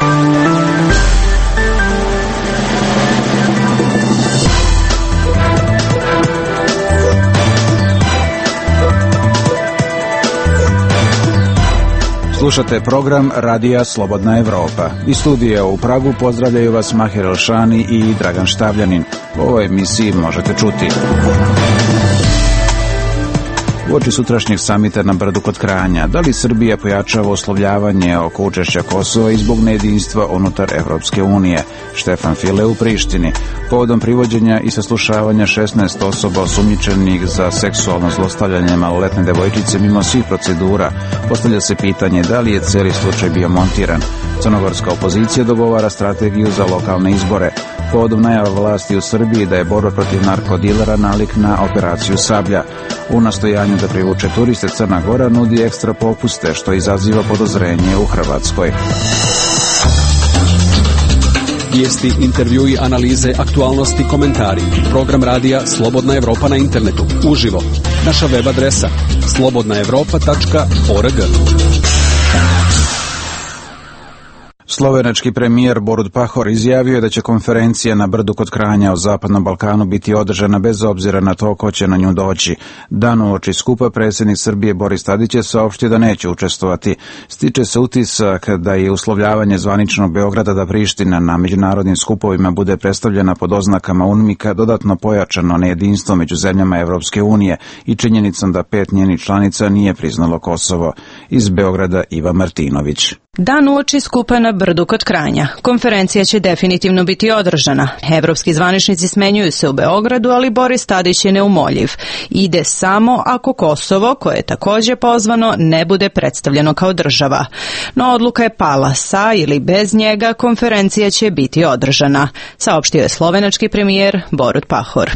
Slušate program Radija Slobodna Evropa. Iz studija u Pragu pozdravljaju vas Mahir Elšani i Dragan Štavljanin. U ovoj emisiji možete čuti: uoči sutrašnjeg samita na Brdu kod Kranja, da li Srbija pojačava uslovljavanje oko učešća Kosova i zbog nejedinstva unutar Evropske unije? Štefan File u Prištini. Povodom privođenja i saslušavanja 16 osoba osumnjičenih za seksualno zlostavljanje maloletne devojčice mimo svih procedura, postavlja se pitanje da li je cijeli slučaj bio montiran. Crnogorska opozicija dogovara strategiju za lokalne izbore. Povodom najava vlasti u Srbiji da je borba protiv narkodilera nalik na operaciju Sablja. U nastojanju da privuče turiste, Crna Gora nudi ekstra popuste, što izaziva podozrenje u Hrvatskoj. Vijesti, intervjui, analize, aktualnosti, komentari. Program radija Slobodna Evropa na internetu. Uživo. Naša web adresa slobodnaevropa.org. Slovenački premijer Borut Pahor izjavio je da će konferencija na Brdu kod Kranja o Zapadnom Balkanu biti održana bez obzira na to ko će na nju doći. Dan uoči skupa predsjednik Srbije Boris Tadić je saopštio da neće učestvovati. Stiče se utisak da je uslovljavanje zvaničnog Beograda da Priština na međunarodnim skupovima bude predstavljena pod oznakama UNMIK-a dodatno pojačano nejedinstvo među zemljama Evropske unije i činjenicom da 5 njenih članica nije priznalo Kosovo. Iz Beograda Iva Martinović. Dan uoči skupa na Brdu kod Kranja. Konferencija će definitivno biti održana. Evropski zvaničnici smenjuju se u Beogradu, ali Boris Tadić je neumoljiv. Ide samo ako Kosovo, koje je također pozvano, ne bude predstavljeno kao država. No odluka je pala, sa ili bez njega konferencija će biti održana, saopštio je slovenački premijer Borut Pahor.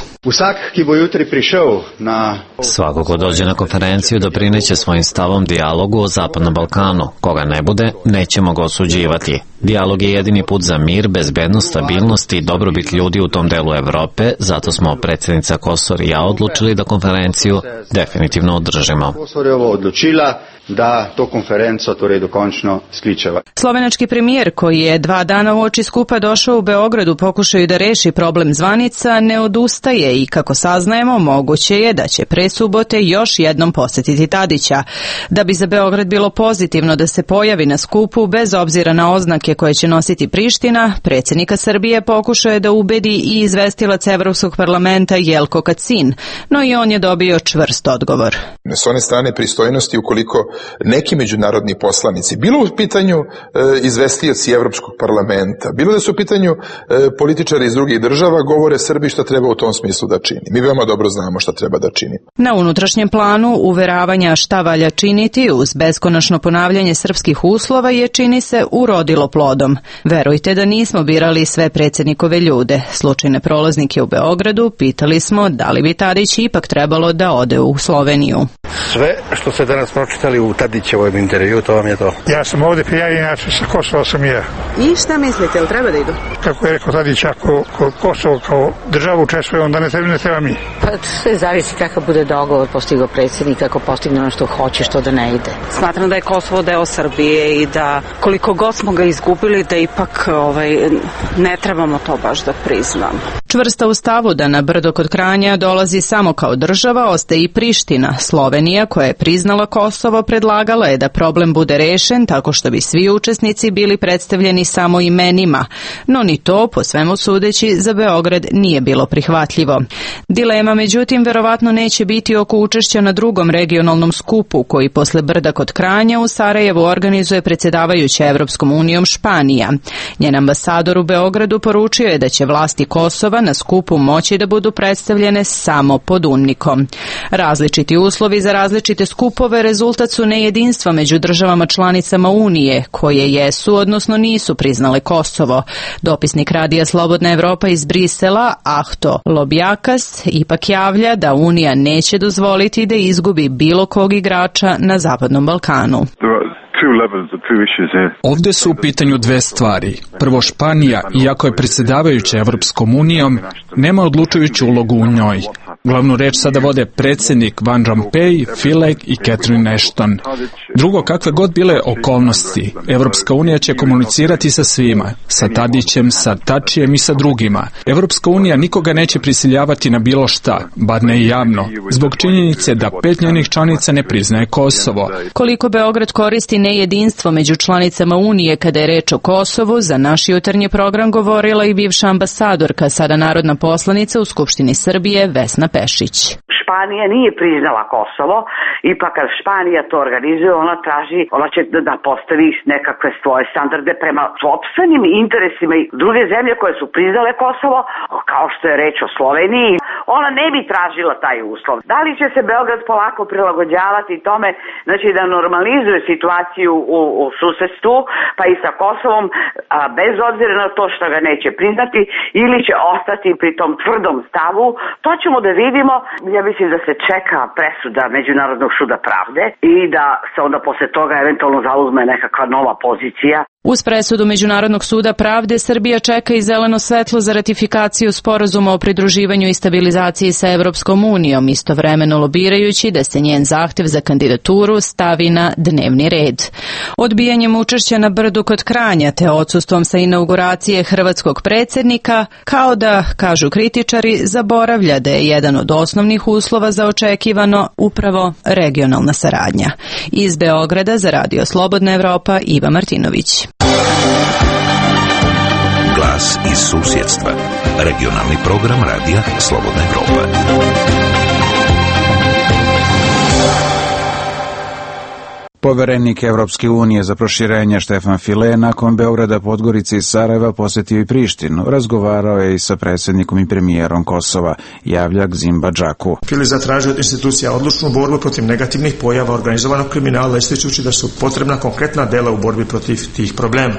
Svako ko dođe na konferenciju doprineće svojim stavom dijalogu o Zapadnom Balkanu. Koga ne bude, nećemo ga osuđivati. Dijalog je jedini put za mir, bezbednost, stabilnost i dobrobit ljudi u tom delu Evrope, zato smo predsjednica Kosor i ja odlučili da konferenciju definitivno održimo. Slovenački premijer, koji je 2 dana uoči skupa došao u Beogradu pokušaju da reši problem zvanica, ne odustaje i kako saznajemo moguće je da će pre subote još jednom posjetiti Tadića. Da bi za Beograd bilo pozitivno da se pojavi na skupu bez obzira na oznake koje će nositi Priština, predsjednika Srbije pokušao je da ubedi i izvestilac Evropskog parlamenta Jelko Kacin, no i on je dobio čvrst odgovor. S one strane pristojnosti, ukoliko neki međunarodni poslanici, bilo u pitanju izvestioci Evropskog parlamenta, bilo da su u pitanju političari iz drugih država, govore Srbiji šta treba u tom smislu da čini. Mi veoma dobro znamo šta treba da čini. Na unutrašnjem planu uveravanja šta valja činiti uz beskonačno ponavljanje srpskih uslova je, čini se, urodilo plodom. Verujte da nismo birali sve predsjednikove ljude. Slučajne prolaznike u Beogradu pitali smo da li bi Tadić ipak trebalo da ode u Sloveniju. Sve što ste danas pročitali u Tadićevom intervju, to vam je to. Ja sam ovdje prijavljen, inače sa Kosova sam ja. I šta mislite, ili treba da idu? Kako je rekao Tadić, ako Kosovo kao državu učestvuje, onda ne treba mi. Pa sve zavisi kakav bude dogovor postigao predsjednik, ako postigne ono što hoće, što da ne ide. Smatram da je Kosovo deo Srbije i da koliko god smo ga izgubili, da ipak ne trebamo to baš da priznamo. Čvrsta u stavu da na Brdo kod Kranja dolazi samo kao država ostaje i Priština. Slovenija, koja je priznala Kosovo, predlagala je da problem bude rešen tako što bi svi učesnici bili predstavljeni samo imenima, no ni to, po svemu sudeći, za Beograd nije bilo prihvatljivo. Dilema, međutim, verovatno neće biti oko učešća na drugom regionalnom skupu, koji posle Brda kod Kranja u Sarajevu organizuje predsjedavajuća Evropskom unijom Španija. Njen ambasador u Beogradu poručio je da će vlasti Kosova na skupu moći da budu predstavljene samo pod UNMIK-om. Različiti uslovi za različite skupove rezultat su nejedinstva među državama članicama Unije, koje jesu, odnosno nisu priznale Kosovo. Dopisnik Radija Slobodna Evropa iz Brisela, Ahto Lobjakas, ipak javlja da Unija neće dozvoliti da izgubi bilo kog igrača na Zapadnom Balkanu. Ovdje su u pitanju 2 stvari. Prvo, Španija, iako je predsjedavajuća Evropskom unijom, nema odlučujuću ulogu u njoj. Glavnu reč sada vode predsjednik Van Rompuy, File i Catherine Ashton. Drugo, kakve god bile okolnosti, Evropska unija će komunicirati sa svima, sa Tadićem, sa Tačijem i sa drugima. Evropska unija nikoga neće prisiljavati na bilo šta, bar ne javno, zbog činjenice da 5 njenih članica ne priznaje Kosovo. Koliko Beograd koristi nejedinstvo među članicama Unije kada je reč o Kosovu, za naš jutarnji program govorila i bivša ambasadorka, sada narodna poslanica u Skupštini Srbije, Vesna Pešić. Španija nije priznala Kosovo, ipak kad Španija to organizuje, ona će da postavi nekakve svoje standarde prema sopstvenim interesima i druge zemlje koje su priznale Kosovo, kao što je reč o Sloveniji, ona ne bi tražila taj uslov. Da li će se Beograd polako prilagođavati tome, znači da normalizuje situaciju u susedstvu, pa i sa Kosovom, bez obzira na to što ga neće priznati, ili će ostati pri tom tvrdom stavu, to ćemo da vidimo. Ja mislim da se čeka presuda Međunarodnog suda pravde i da se onda posle toga eventualno zauzme nekakva nova pozicija. Uz presudu Međunarodnog suda pravde, Srbija čeka i zeleno svetlo za ratifikaciju sporazuma o pridruživanju i stabilizaciji sa Evropskom unijom, istovremeno lobirajući da se njen zahtev za kandidaturu stavi na dnevni red. Odbijanjem učešća na Brdu kod Kranja te odsustvom sa inauguracije hrvatskog predsjednika, kao da, kažu kritičari, zaboravlja da je jedan od osnovnih uslova za očekivano upravo regionalna saradnja. Iz Beograda za Radio Slobodna Evropa, Iva Martinović. Glas iz susjedstva. Regionalni program Radija Slobodna Evropa. Poverenik Evropske unije za proširenje Štefan File nakon Beograda, Podgorice i Sarajeva posjetio i Prištinu. Razgovarao je i sa predsjednikom i premijerom Kosova, javlja Gzim Badžaku. File zatražio od institucija odlučnu borbu protiv negativnih pojava organizovanog kriminala, ističući da su potrebna konkretna dela u borbi protiv tih problema.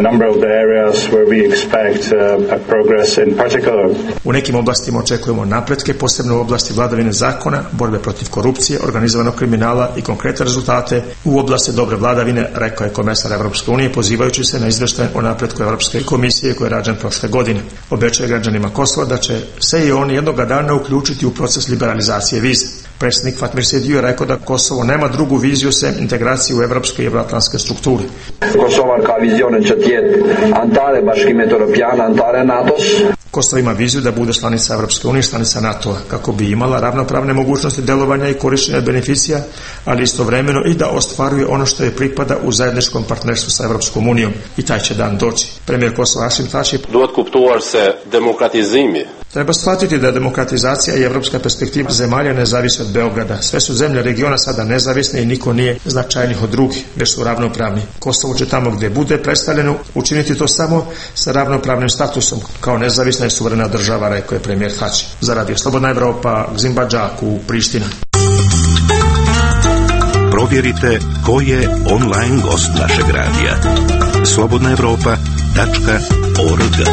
U nekim oblastima očekujemo napretke, posebno u oblasti vladavine zakona, borbe protiv korupcije, organizovanog kriminala i konkretne rezultate u oblasti dobre vladavine, rekao je komesar Evropske unije, pozivajući se na izveštaj o napretku Evropske komisije koji je rađen prošle godine. Obećao je građanima Kosova da će se i oni jednoga dana uključiti u proces liberalizacije vize. Predsjednik Fatmir Sejdiu je rekao da Kosovo nema drugu viziju sem integracije u evropske i evroatlantske strukture. Kosovo ima viziju da bude članica Evropske unije, članica NATO-a, kako bi imala ravnopravne mogućnosti delovanja i korištenja beneficija, ali istovremeno i da ostvaruje ono što je pripada u zajedničkom partnerstvu sa Evropskom unijom. I taj će dan doći. Premijer Kosova Hašim Tači treba shvatiti da demokratizacija i evropska perspektiva zemalja ne zavisi od Beograda. Sve su zemlje regiona sada nezavisne i niko nije značajnijih od drugih, već su ravnopravni. Kosovo će tamo gdje bude predstavljeno učiniti to samo sa ravnopravnim statusom kao nezavisna i suverena država, rekao je premijer Tači. Za Radio Slobodna Evropa, Gzim Badžaku, Priština. Provjerite ko je online gost našeg radija. slobodnaevropa.org.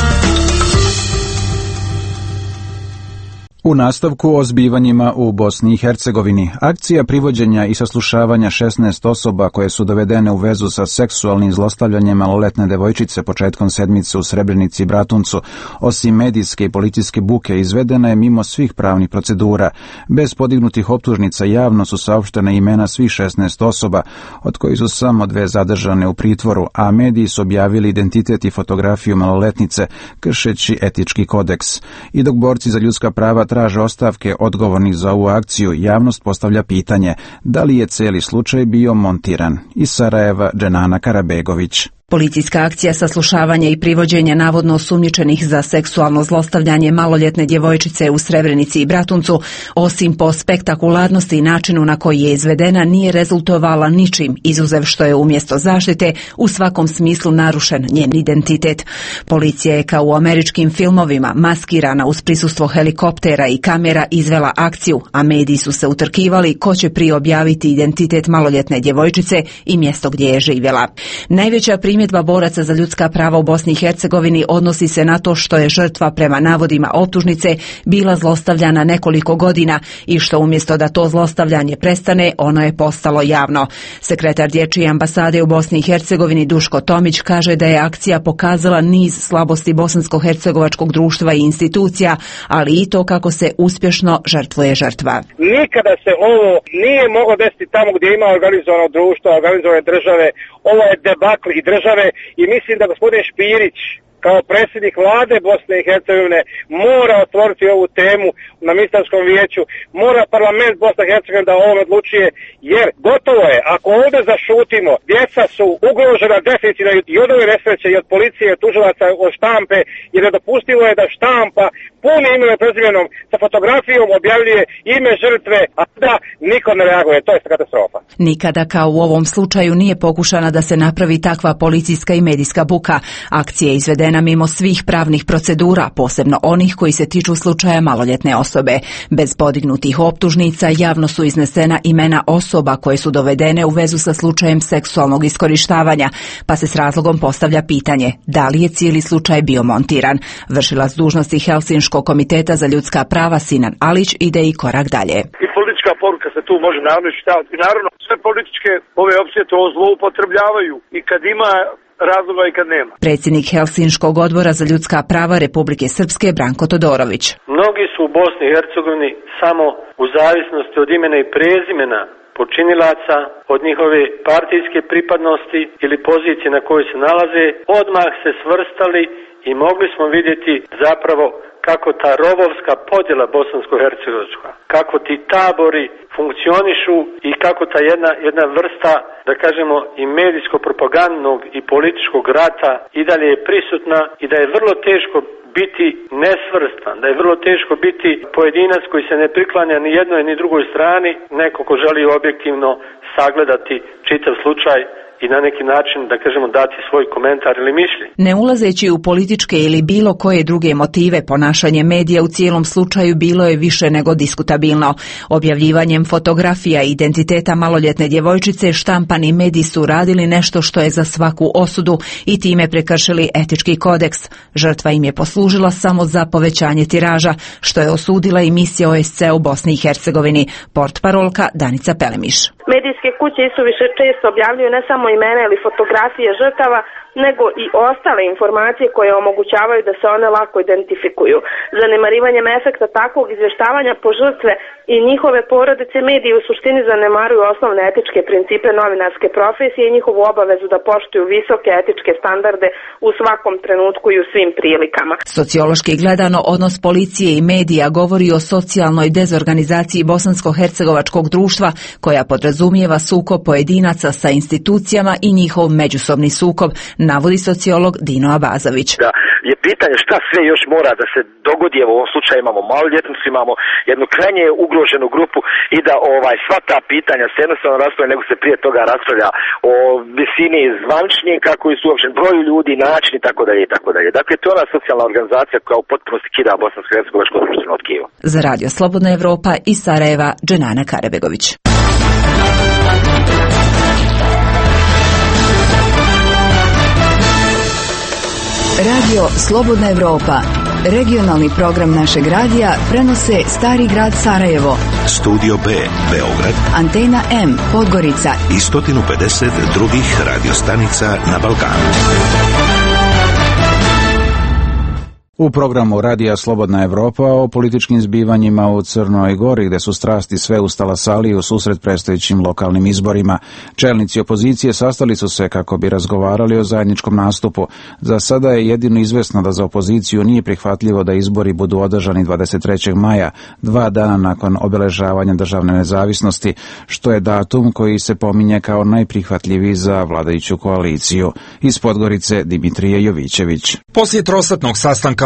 U nastavku o zbivanjima u Bosni i Hercegovini, akcija privođenja i saslušavanja 16 osoba koje su dovedene u vezu sa seksualnim zlostavljanjem maloletne devojčice početkom sedmice u Srebrenici i Bratuncu, osim medijske i policijske buke, izvedena je mimo svih pravnih procedura. Bez podignutih optužnica javno su saopštene imena svih 16 osoba, od kojih su samo 2 zadržane u pritvoru, a mediji su objavili identitet i fotografiju maloletnice, kršeći etički kodeks. I dok borci za ljudska prava traže ostavke odgovornih za ovu akciju, javnost postavlja pitanje da li je cijeli slučaj bio montiran. Iz Sarajeva, Dženana Karabegović. Policijska akcija saslušavanja i privođenja navodno osumnjičenih za seksualno zlostavljanje maloljetne djevojčice u Srebrenici i Bratuncu, osim po spektakularnosti i načinu na koji je izvedena, nije rezultovala ničim, izuzev što je umjesto zaštite u svakom smislu narušen njen identitet. Policija je kao u američkim filmovima maskirana uz prisustvo helikoptera i kamera izvela akciju, a mediji su se utrkivali ko će prije objaviti identitet maloljetne djevojčice i mjesto gdje je živjela. Najveća primjedba Primjedba boraca za ljudska prava u Bosni i Hercegovini odnosi se na to što je žrtva prema navodima optužnice bila zlostavljana nekoliko godina i što umjesto da to zlostavljanje prestane, ono je postalo javno. Sekretar Dječje ambasade u Bosni i Hercegovini Duško Tomić kaže da je akcija pokazala niz slabosti bosansko-hercegovačkog društva i institucija, ali i to kako se uspješno žrtvuje žrtva. Nikada se ovo nije moglo desiti tamo gdje ima organizovano društvo, organizovane države. Ovo je debakl i države i mislim da gospodin Špirić kao predsjednik vlade Bosne i Hercegovine mora otvoriti ovu temu na ministarskom vijeću, mora parlament Bosne i Hercegovine da o ovom odlučuje, jer gotovo je, ako ovdje zašutimo, djeca su ugrožena definitivno i od ove nesreće i od policije, od tužilaca, od štampe, jer nedopustivo je da štampa punim imenom i prezimenom sa fotografijom objavljuje ime žrtve, a da niko ne reaguje, to je katastrofa. Nikada kao u ovom slučaju nije pokušana da se napravi takva policijska i medijska buka. Akcija je izvedena mimo svih pravnih procedura, posebno onih koji se tiču slučaja maloljetne osobe. Bez podignutih optužnica javno su iznesena imena osoba koje su dovedene u vezu sa slučajem seksualnog iskorištavanja, pa se s razlogom postavlja pitanje da li je cijeli slučaj bio montiran. Vršilac dužnosti Helsinškog komiteta za ljudska prava Sinan Alić ide i korak dalje. I politička poruka se tu može naravno iščitavati. I naravno sve političke ove opcije to zloupotrebljavaju i kad ima razloga i kad nema. Predsjednik Helsinškog odbora za ljudska prava Republike Srpske Branko Todorović. Mnogi su u Bosni i Hercegovini samo u zavisnosti od imena i prezimena počinilaca, od njihove partijske pripadnosti ili pozicije na kojoj se nalaze, odmah se svrstali i mogli smo vidjeti zapravo kako ta rovovska podjela bosansko-hercegovačka, kako ti tabori funkcionišu i kako ta jedna vrsta, da kažemo, i medijsko-propagandnog i političkog rata i dalje je prisutna i da je vrlo teško biti nesvrstan, da je vrlo teško biti pojedinac koji se ne priklanja ni jednoj ni drugoj strani, neko ko želi objektivno sagledati čitav slučaj i na neki način, da kažemo, dati svoj komentar ili mišljenje. Ne ulazeći u političke ili bilo koje druge motive, ponašanje medija u cijelom slučaju bilo je više nego diskutabilno. Objavljivanjem fotografija i identiteta maloljetne djevojčice štampani mediji su radili nešto što je za svaku osudu i time prekršili etički kodeks. Žrtva im je poslužila samo za povećanje tiraža, što je osudila i misija OSCE u Bosni i Hercegovini. Portparolka Danica Pelemiš. Medijske kuće isuviše često objavljuju ne samo imena ili fotografije žrtava, nego i ostale informacije koje omogućavaju da se one lako identifikuju. Zanemarivanjem efekta takvog izvještavanja po žrtve i njihove porodice mediji u suštini zanemaruju osnovne etičke principe novinarske profesije i njihovu obavezu da poštuju visoke etičke standarde u svakom trenutku i u svim prilikama. Sociološki gledano, odnos policije i medija govori o socijalnoj dezorganizaciji bosansko-hercegovačkog društva koja podrazumijeva sukob pojedinaca sa institucijama i njihov međusobni sukob, navodi sociolog Dino Abazović. Da je pitanje šta sve još mora da se dogodi, evo u ovom slučaju imamo maloljetnicu, imamo jednu krajnje ugroženu grupu i da sva ta pitanja se jednostavno raspravlja, nego se prije toga raspravlja o visini zvančnika koji su uopće broju ljudi, način i tako dalje i tako dalje. Dakle, to je ona socijalna organizacija koja u potpunosti kida bosansko-hercegovačko društveno tkivo. Za Radio Slobodna Evropa iz Sarajeva, Dženana Karebegović. Radio Slobodna Evropa, regionalni program našeg radija, prenose Stari grad Sarajevo, Studio B, Beograd, Antena M, Podgorica i 150 drugih radiostanica na Balkanu. U programu Radija Slobodna Evropa o političkim zbivanjima u Crnoj Gori, gde su strasti sve ustala sali u susret predstojećim lokalnim izborima. Čelnici opozicije sastali su se kako bi razgovarali o zajedničkom nastupu. Za sada je jedino izvesno da za opoziciju nije prihvatljivo da izbori budu održani 23. maja, 2 dana nakon obeležavanja državne nezavisnosti, što je datum koji se pominje kao najprihvatljiviji za vladajuću koaliciju. Iz Podgorice Dimitrije Jovićević. Poslije trosatnog sastanka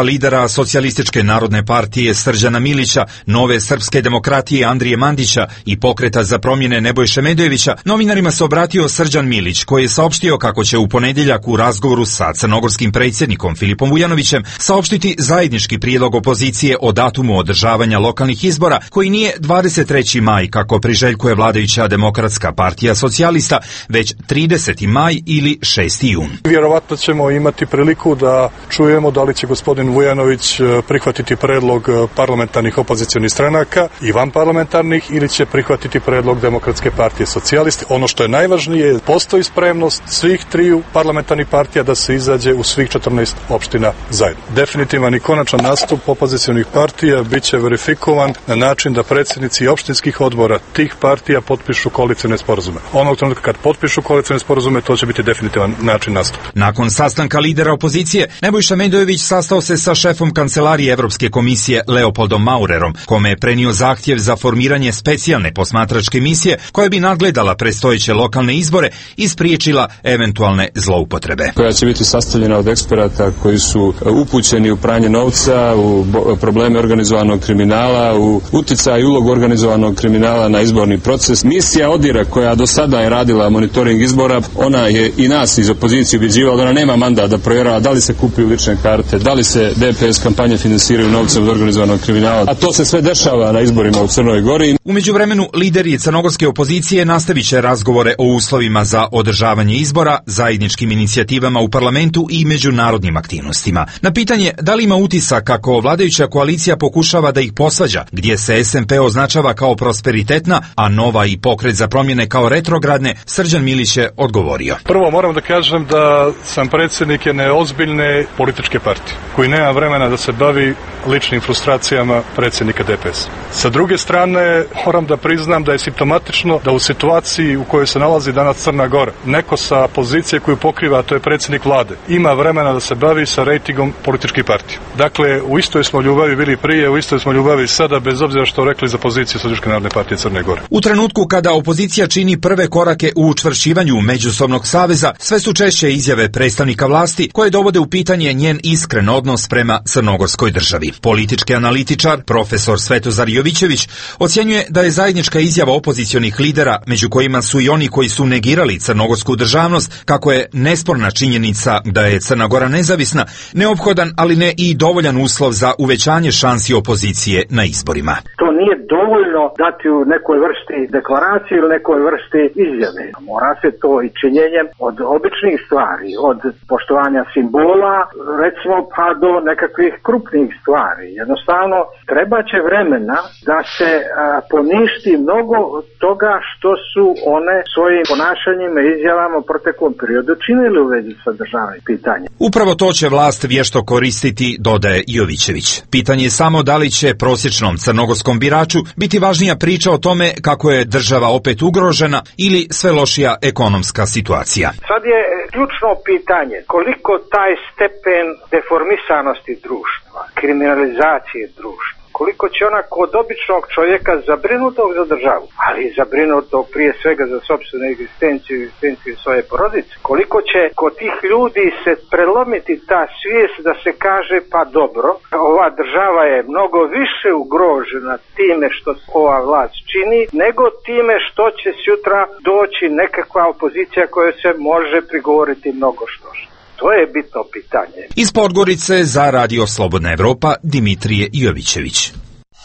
lidera Socijalističke narodne partije Srđana Milića, Nove srpske demokratije Andrije Mandića i Pokreta za promjene Nebojše Medojevića, novinarima se obratio Srđan Milić, koji je saopštio kako će u ponedjeljak u razgovoru sa crnogorskim predsjednikom Filipom Vujanovićem saopštiti zajednički prijedlog opozicije o datumu održavanja lokalnih izbora, koji nije 23. maj, kako priželjkuje vladajuća Demokratska partija socijalista, već 30. maj ili 6. jun. Vjerovatno ćemo imati priliku da čujemo da li će gospodin Vujanović prihvatiti predlog parlamentarnih opozicionih stranaka i vanparlamentarnih ili će prihvatiti predlog Demokratske partije socijalista. Ono što je najvažnije, postoji spremnost svih triju parlamentarnih partija da se izađe u svih 14 opština zajedno. Definitivan i konačan nastup opozicionih partija biće verifikovan na način da predsjednici opštinskih odbora tih partija potpišu koalicione sporazume. Onog trenutka kad potpišu koalicione sporazume, to će biti definitivan način nastupa. Nakon sastanka lidera opozicije, Nebojša Medojević sastao se sa šefom kancelarije Evropske komisije Leopoldom Maurerom, kome je prenio zahtjev za formiranje specijalne posmatračke misije koja bi nadgledala predstojeće lokalne izbore i spriječila eventualne zloupotrebe. Koja će biti sastavljena od eksperata koji su upućeni u pranje novca, u probleme organizovanog kriminala, u uticaj i ulogu organizovanog kriminala na izborni proces. Misija ODIR-a koja do sada je radila monitoring izbora, ona je i nas iz opozicije ubjeđivala da ona nema mandat da provjerava da li se kupuju lične karte, da li se DPS kampanje finansiraju novcem od organizovanog kriminala, a to se sve dešava na izborima u Crnoj Gori. U međuvremenu, lideri crnogorske opozicije nastavit će razgovore o uslovima za održavanje izbora, zajedničkim inicijativama u parlamentu i međunarodnim aktivnostima. Na pitanje da li ima utisak kako vladajuća koalicija pokušava da ih posvađa, gdje se SMP označava kao prosperitetna, a Nova i Pokret za promjene kao retrogradne, Srđan Milić je odgovorio. Prvo moram da kažem da sam predsjednik jedne ozbiljne političke partije, koji nema vremena da se bavi ličnim frustracijama predsjednika DPS. Sa druge strane, moram da priznam da je simptomatično da u situaciji u kojoj se nalazi danas Crna Gora, neko sa pozicije koju pokriva, a to je predsjednik vlade, ima vremena da se bavi sa rejtingom političkih partija. Dakle, u istoj smo ljubavi bili prije, u istoj smo ljubavi sada, bez obzira što rekli za poziciju Socijalističke narodne partije Crne Gore. U trenutku kada opozicija čini prve korake u učvršćivanju međusobnog saveza, sve su češće izjave predstavnika vlasti koje dovode u pitanje njen iskren odnos prema crnogorskoj državi. Politički analitičar, profesor Svetozar Jovićević, ocjenjuje da je zajednička izjava opozicionih lidera, među kojima su i oni koji su negirali crnogorsku državnost, kako je nesporna činjenica da je Crna Gora nezavisna, neophodan, ali ne i dovoljan uslov za uvećanje šansi opozicije na izborima. To nije dovoljno dati u nekoj vrsti deklaracije ili nekoj vrsti izjave. Mora se to i činjenjem od običnih stvari, od poštovanja simbola, recimo pa do nekakvih krupnih stvari. Jednostavno, treba će vremena da se poništi mnogo toga što su one svojim ponašanjima i izjavama u proteklom periodu činili u vezi sa državnim pitanjem. Upravo to će vlast vješto koristiti, dodaje Jovićević. Pitanje je samo da li će prosječnom crnogorskom biraču biti važnija priča o tome kako je država opet ugrožena ili sve lošija ekonomska situacija. Sad je ključno pitanje koliko taj stepen deformisanosti društva, kriminalizacije društva, koliko će ona kod običnog čovjeka zabrinutog za državu, ali zabrinutog prije svega za sopstvenu egzistenciju svoje porodice, koliko će kod tih ljudi se prelomiti ta svijest da se kaže pa dobro, ova država je mnogo više ugrožena time što ova vlast čini, nego time što će sutra doći nekakva opozicija koja se može prigovoriti mnogo što. To je bitno pitanje. Iz Podgorice za Radio Slobodna Evropa, Dimitrije Jovićević.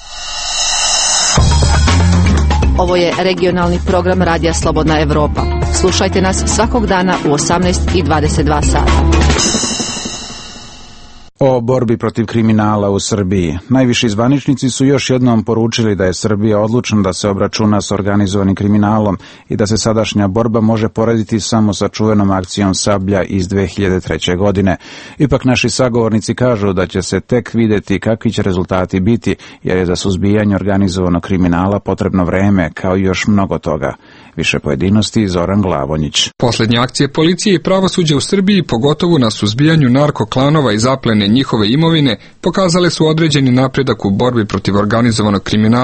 Ovo je regionalni program Radija Slobodna Evropa. Slušajte nas svakog dana u 18:22 sata. O borbi protiv kriminala u Srbiji. Najviši zvaničnici su još jednom poručili da je Srbija odlučna da se obračuna s organizovanim kriminalom i da se sadašnja borba može porediti samo sa čuvenom akcijom Sablja iz 2003. godine. Ipak naši sagovornici kažu da će se tek vidjeti kakvi će rezultati biti, jer je za suzbijanje organizovanog kriminala potrebno vreme, kao i još mnogo toga. Više pojedinosti, Zoran Glavonjić. Posljednje akcije policije i pravosuđa u Srbiji, pogotovo na suzbijanju narkoklanova i zaplene njihove imovine, pokazale su određeni napredak u borbi protiv organizovanog kriminala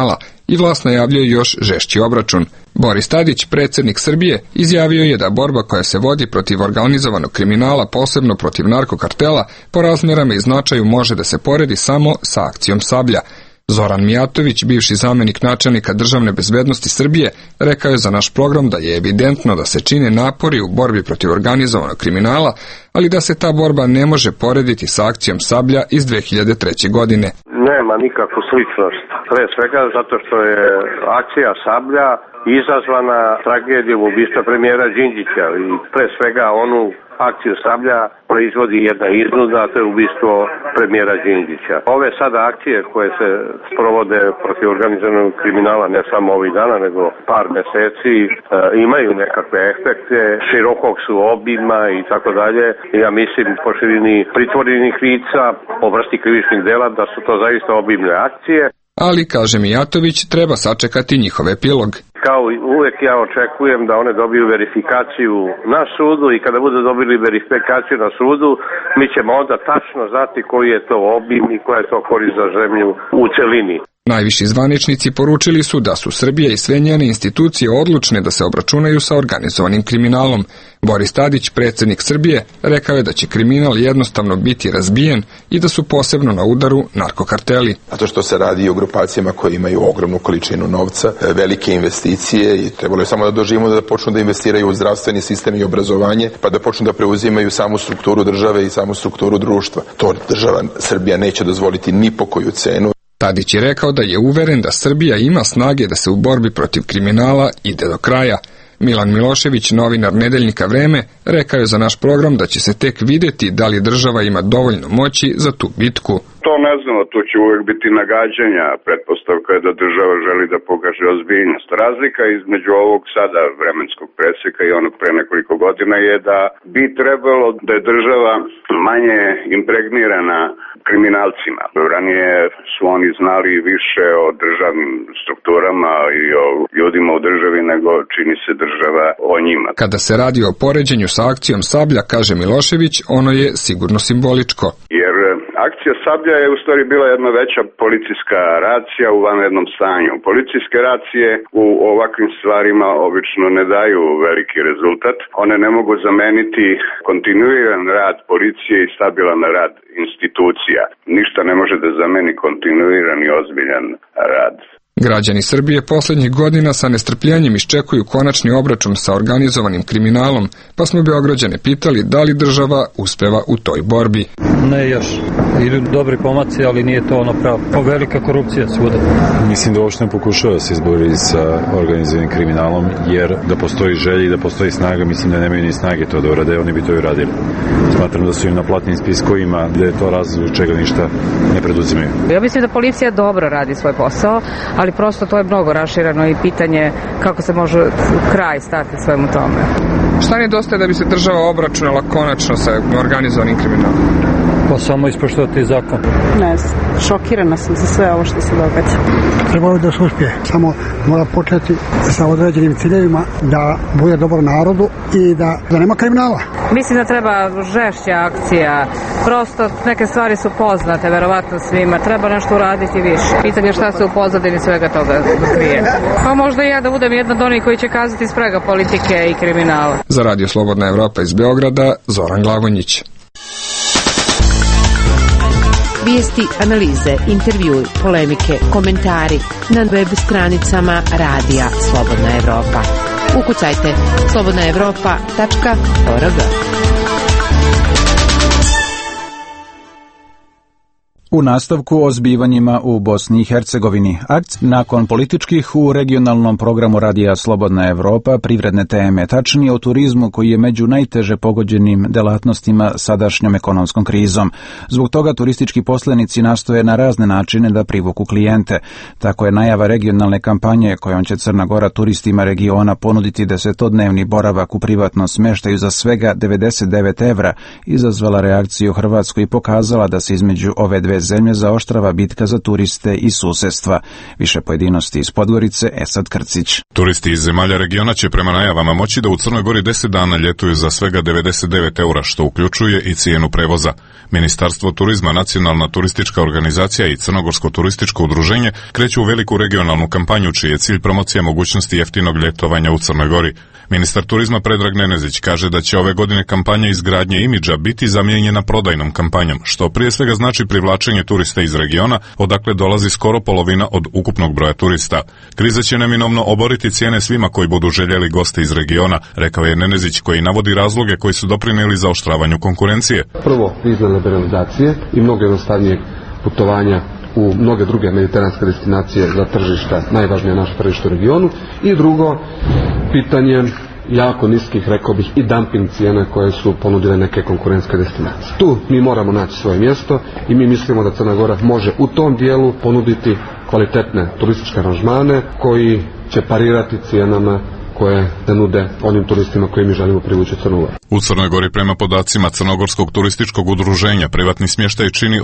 i vlast najavljuje još žešći obračun. Boris Tadić, predsjednik Srbije, izjavio je da borba koja se vodi protiv organizovanog kriminala, posebno protiv narkokartela, po razmjerama i značaju može da se poredi samo sa akcijom Sablja. Zoran Mijatović, bivši zamjenik načelnika državne bezbednosti Srbije, rekao je za naš program da je evidentno da se čine napori u borbi protiv organizovanog kriminala, ali da se ta borba ne može porediti sa akcijom Sablja iz 2003. godine. Nema nikakvu sličnost. Pre svega zato što je akcija Sablja izazvana tragedijom ubistva premijera Đinđića i pre svega onu akciju Sablja proizvodi jedna iznuda, a to je ubistvo premijera Đinđića. Ove sada akcije koje se sprovode protiv organizovanog kriminala ne samo ovih dana, nego par meseci, imaju nekakve efekte, širokog su obima i tako dalje. Ja mislim po širini pritvorenih lica, po vrsti krivičnih dela, da su to zaista obimne akcije. Ali, kaže Mijatović, treba sačekati njihov epilog. Kao uvek ja očekujem da one dobiju verifikaciju na sudu i kada budu dobili verifikaciju na sudu, mi ćemo onda tačno znati koji je to obim i koja je to korist za zemlju u celini. Najviši zvaničnici poručili su da su Srbija i sve njene institucije odlučne da se obračunaju sa organizovanim kriminalom. Boris Tadić, predsjednik Srbije, rekao je da će kriminal jednostavno biti razbijen i da su posebno na udaru narkokarteli. Zato što se radi o grupacijama koje imaju ogromnu količinu novca, velike investicije i trebalo je samo da doživimo da počnu da investiraju u zdravstveni sistem i obrazovanje, pa da počnu da preuzimaju samu strukturu države i samu strukturu društva. To država Srbija neće dozvoliti ni po koju cenu. Tadić je rekao da je uveren da Srbija ima snage da se u borbi protiv kriminala ide do kraja. Milan Milošević, novinar nedeljnika Vreme, rekao je za naš program da će se tek vidjeti da li država ima dovoljno moći za tu bitku. To ne znamo, tu će uvek biti nagađanja, pretpostavka je da država želi da pokaže ozbiljnost. Razlika između ovog sada vremenskog preseka i onog pre nekoliko godina je da bi trebalo da je država manje impregnirana kriminalcima. Ranije su oni znali više o državnim strukturama i o ljudima u državi nego čini se država o njima. Kada se radi o poređenju sa akcijom Sablja, kaže Milošević, ono je sigurno simboličko. Jer akcija Sablja je u stvari bila jedna veća policijska racija u vanrednom stanju. Policijske racije u ovakvim stvarima obično ne daju veliki rezultat. One ne mogu zameniti kontinuiran rad policije i stabilan rad institucija. Ništa ne može da zameni kontinuiran i ozbiljan rad. Građani Srbije posljednjih godina sa nestrpljenjem iščekuju konačni obračun sa organizovanim kriminalom, pa smo Beograđane pitali da li država uspeva u toj borbi. Ne još. Idu dobri pomaci, ali nije to ono pravo. Velika korupcija svuda. Mislim da uopšte ne pokušava da se izbori sa organizovanim kriminalom, jer da postoji želja i da postoji snaga, mislim da nemaju ni snage to da urade, oni bi to i uradili. Smatram da su im na platnim spiskovima, da je to razlog zbog čega ništa ne preduzimaju. Ja mislim da policija dobro radi svoj posao, ali prosto to je mnogo rašireno i pitanje kako se može kraj stati svemu tome. Šta nedostaje da bi se država obračunala konačno sa organizovanim kriminalom? Pa samo ispoštovati zakon. Ne znam, šokirana sam za sve ovo što se događa. Trebalo da se uspije, samo mora početi sa određenim ciljevima da bude dobro narodu i da nema kriminala. Mislim da treba žešća akcija, prosto neke stvari su poznate, verovatno svima, treba nešto uraditi više. Pitanje šta se u pozadini svega toga krije. Pa možda i ja da budem jedan od onih koji će kazati sprega politike i kriminala. Za Radio Slobodna Evropa iz Beograda, Zoran Glavonjić. Vijesti, analize, intervjui, polemike, komentari na web stranicama Radija Slobodna Evropa. Ukucajte slobodnaevropa.org. U nastavku o zbivanjima u Bosni i Hercegovini. Nakon političkih u regionalnom programu Radija Slobodna Evropa privredne teme, tačnije o turizmu koji je među najteže pogođenim delatnostima sadašnjom ekonomskom krizom. Zbog toga turistički poslenici nastoje na razne načine da privuku klijente. Tako je najava regionalne kampanje kojom će Crna Gora turistima regiona ponuditi 10-dnevni boravak u privatnom smeštaju za svega 99 evra izazvala reakciju u Hrvatskoj i pokazala da se između ove dve zemlje zaoštrava bitka za turiste iz susedstva. Više pojedinosti iz Podgorice, Esad Krcić. Turisti iz zemalja regiona će prema najavama moći da u Crnoj Gori 10 dana ljetuju za svega 99 eura, što uključuje i cijenu prevoza. Ministarstvo turizma, Nacionalna turistička organizacija i Crnogorsko turističko udruženje kreću u veliku regionalnu kampanju čiji je cilj promocija mogućnosti jeftinog ljetovanja u Crnoj Gori. Ministar turizma Predrag Nenezić kaže da će ove godine kampanja izgradnje imidža biti zamijenjena prodajnom kampanjom, što prije svega znači privlačenje turista iz regiona, odakle dolazi skoro polovina od ukupnog broja turista. Kriza će neminovno oboriti cijene svima koji budu željeli goste iz regiona, rekao je Nenezić, koji navodi razloge koji su doprinijeli zaoštravanju konkurencije. Prvo, vizne liberalizacije i mnogo jednostavnijeg putovanja u mnoge druge mediteranske destinacije za tržišta, najvažnije naše tržište u regionu, i drugo, pitanje jako niskih, rekao bih, i dumping cijena koje su ponudile neke konkurentske destinacije. Tu mi moramo naći svoje mjesto i mi mislimo da Crna Gora može u tom dijelu ponuditi kvalitetne turističke aranžmane koji će parirati cijenama koje se nude onim turistima koje mi želimo privući u Crnu Goru. U Crnoj Gori prema podacima Crnogorskog turističkog udruženja privatni smještaj čini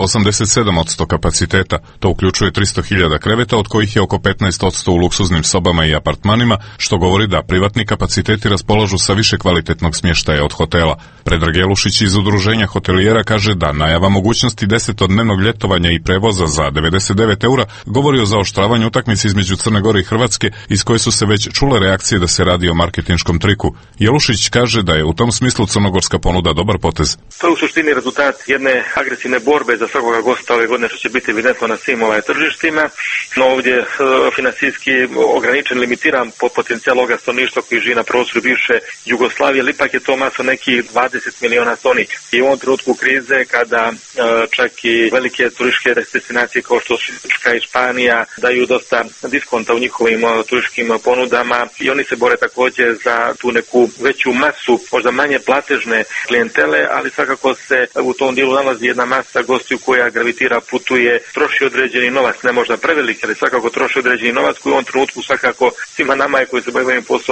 87% kapaciteta. To uključuje 300.000 kreveta, od kojih je oko 15% u luksuznim sobama i apartmanima, što govori da privatni kapaciteti raspolažu sa više kvalitetnog smještaja od hotela. Predrag Jelušić iz udruženja hotelijera kaže da najava mogućnosti 10-dnevnog ljetovanja i prevoza za 99 eura govori o zaoštravanju utakmice između Crne Gore i Hrvatske, iz koje su se već čule reakcije da se radi o marketinškom triku. Jelušić kaže da je u tom smislu crnogorska ponuda dobar potez. To je u suštini rezultat jedne agresivne borbe za svakoga gosta ove godine, što će biti evidentno na svim tržištima. No ovdje finansijski ograničen, limitiran po potencijalu ovoga stanovništva koji živi na prostoru bivše Jugoslavije, ali ipak je to masa nekih 20 miliona stanovnika. I u ovom trenutku krize, kada čak i velike turističke destinacije kao što su Turska i Španija daju dosta diskonta u njihovim turističkim ponudama, i oni se bore također za tu neku veću masu, možda manje platežne klijentele, ali svakako se u tom dijelu nalazi jedna masa gostiju koja gravitira, putuje, troši određeni novac, ne možda preveliki, ali svakako troši određeni novac koji u ovom trenutku svakako svima nama je koji se bavimo poslom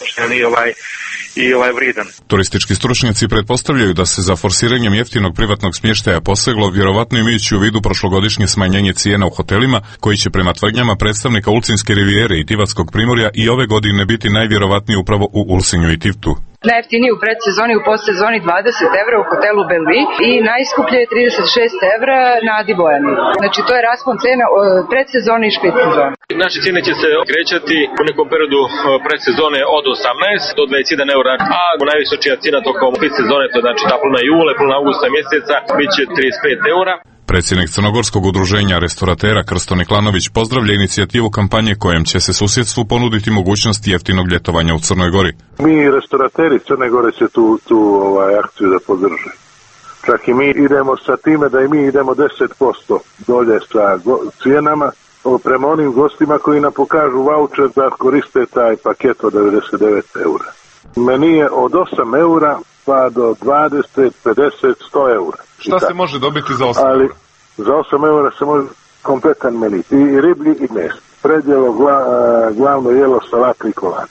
i vrijedan. Turistički stručnjaci pretpostavljaju da se za forsiranjem jeftinog privatnog smještaja poseglo, vjerovatno imajući u vidu prošlogodišnje smanjenje cijena u hotelima, koji će prema tvrdnjama predstavnika Ulcinske rivijere i Tivatskog primorja i ove godine biti najvjerovatnije upravo u Ulcinju i Tivtu. Najjeftiniji u predsezoni, u postsezoni 20 evra u hotelu Belvi i najskuplje je 36 evra na Adi Bojani. Znači to je raspon cena predsezoni i špit sezoni. Naše cijene će se krećati u nekom periodu predsezone od 18 do 21 eura, a najvisočija cijena tokom špit sezone, to je znači ta pluna jule, pluna augusta mjeseca, bit će 35 eura. Predsjednik Crnogorskog udruženja restauratera Krsto Niklanović pozdravlja inicijativu kampanje kojem će se susjedstvu ponuditi mogućnost jeftinog ljetovanja u Crnoj Gori. Mi restaurateri Crne Gore će tu akciju da podrže. Čak i mi idemo sa time da i mi idemo 10% dolje sa cijenama prema onim gostima koji nam pokažu vaučer da koriste taj paket od 99 eura. Meni je od 8 eura pa do 20, 50, 100 eura. Šta se može dobiti za 8 eura? Ali za 8 eura se može kompletan meni. I riblji i meso. Predjelo, glavno jelo, salata i kolač.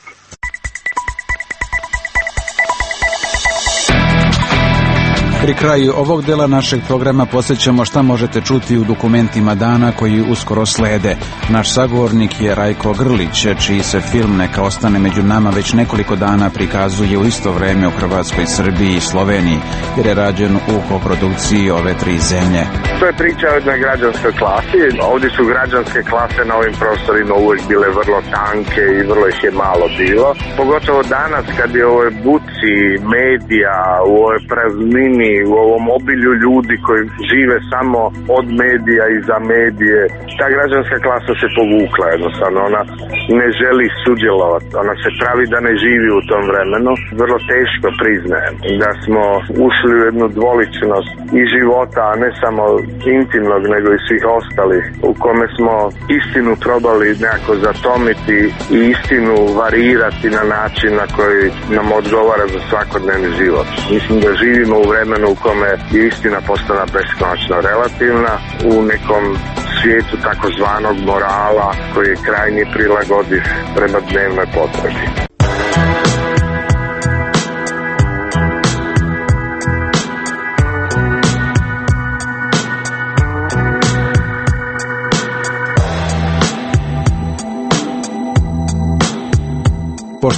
Pri kraju ovog dela našeg programa posjećamo šta možete čuti u dokumentima dana koji uskoro slede. Naš sagovornik je Rajko Grlić, čiji se film Neka ostane među nama već nekoliko dana prikazuje u isto vrijeme u Hrvatskoj, Srbiji i Sloveniji, jer je rađen u koprodukciji ove tri zemlje. To je priča o jednoj građanskoj klasi. Ovdje su građanske klase na ovim prostorima uvijek bile vrlo tanke i vrlo ih je malo bilo. Pogotovo danas kad je u ovoj buci medija, u ovoj praznini, u ovom obilju ljudi koji žive samo od medija i za medije. Ta građanska klasa se povukla jednostavno, ona ne želi sudjelovati, ona se pravi da ne živi u tom vremenu. Vrlo teško priznajem da smo ušli u jednu dvoličnost i života, a ne samo intimnog, nego i svih ostalih, u kome smo istinu probali nekako zatomiti i istinu varirati na način na koji nam odgovara za svakodnevni život. Mislim da živimo u vremenu u kome je istina postala beskonačno relativna, u nekom svijetu takozvanog morala koji je krajnje prilagodiv prema dnevnoj potrebi.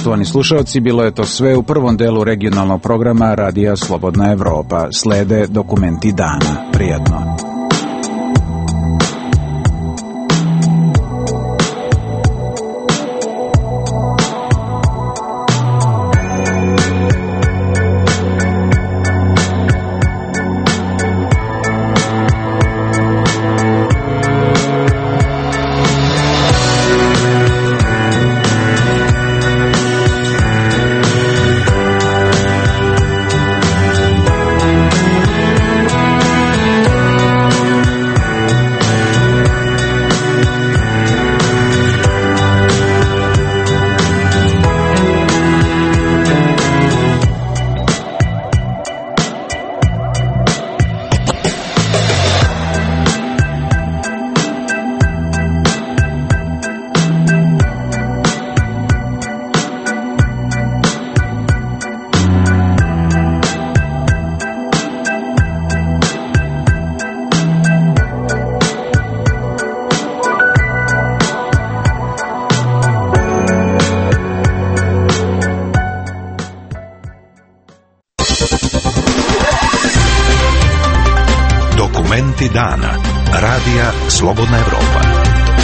Poštovani slušalci, bilo je to sve u prvom delu regionalnog programa Radija Slobodna Evropa. Slede dokumenti dana. Prijatno. Dana. Radija Slobodna Evropa.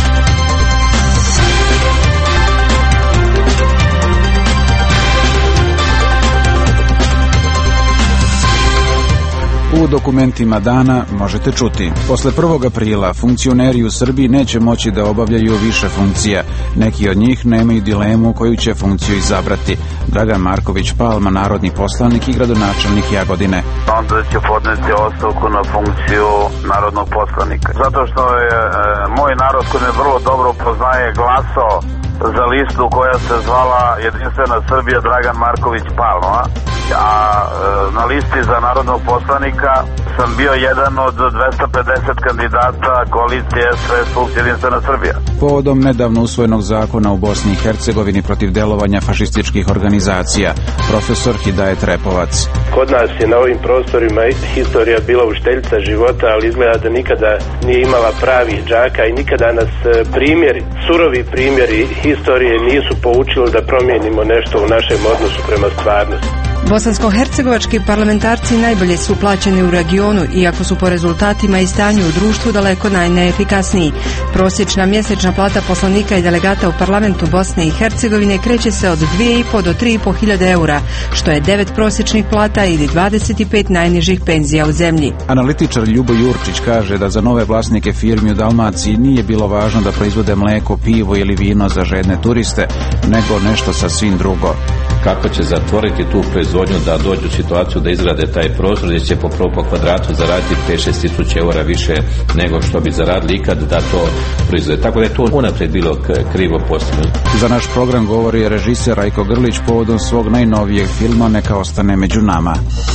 U dokumentima dana možete čuti: posle 1. aprila funkcioneri u Srbiji neće moći da obavljaju više funkcija. Neki od njih nemaju dilemu koju će funkciju izabrati. Dragan Marković Palma, narodni poslanik i gradonačelnik Jagodine. Onda će podneti ostavku na funkciju narodnog poslanika. Zato što je moj narod, koji me vrlo dobro poznaje, glasao za listu koja se zvala Jedinstvena Srbija Dragan Marković Palma, a na listi za narodnog poslanika sam bio jedan od 250 kandidata koalicije SVS Jedinstvena Srbija. Povodom nedavno usvojenog zakona u Bosni i Hercegovini protiv delovanja fašističkih organizacija, profesor Hidajet Repovac. Kod nas je na ovim prostorima historija bila učiteljica života, ali izgleda da nikada nije imala pravih đaka i nikada nas primjeri, surovi primjeri historije nisu poučili da promijenimo nešto u našem odnosu prema stvarnosti. Bosansko-hercegovački parlamentarci najbolje su plaćeni u regionu, iako su po rezultatima i stanju u društvu daleko najneefikasniji. Prosječna mjesečna plata poslanika i delegata u parlamentu Bosne i Hercegovine kreće se od 2,5 do 3,5 hiljade eura, što je 9 prosječnih plata ili 25 najnižih penzija u zemlji. Analitičar Ljubo Jurčić kaže da za nove vlasnike firmi u Dalmaciji nije bilo važno da proizvode mleko, pivo ili vino za žedne turiste, nego nešto sasvim drugo. Kako će zatvoriti tu proizvodnju da dođu u situaciju da izgrade taj prostor gdje će po kvadratu zaraditi 5-6 tisuća eura više nego što bi zaradili ikad da to proizvode. Tako da je to unaprijed bilo krivo postavljeno. Za naš program govori režiser Rajko Grlić povodom svog najnovijeg filma Neka ostane među nama.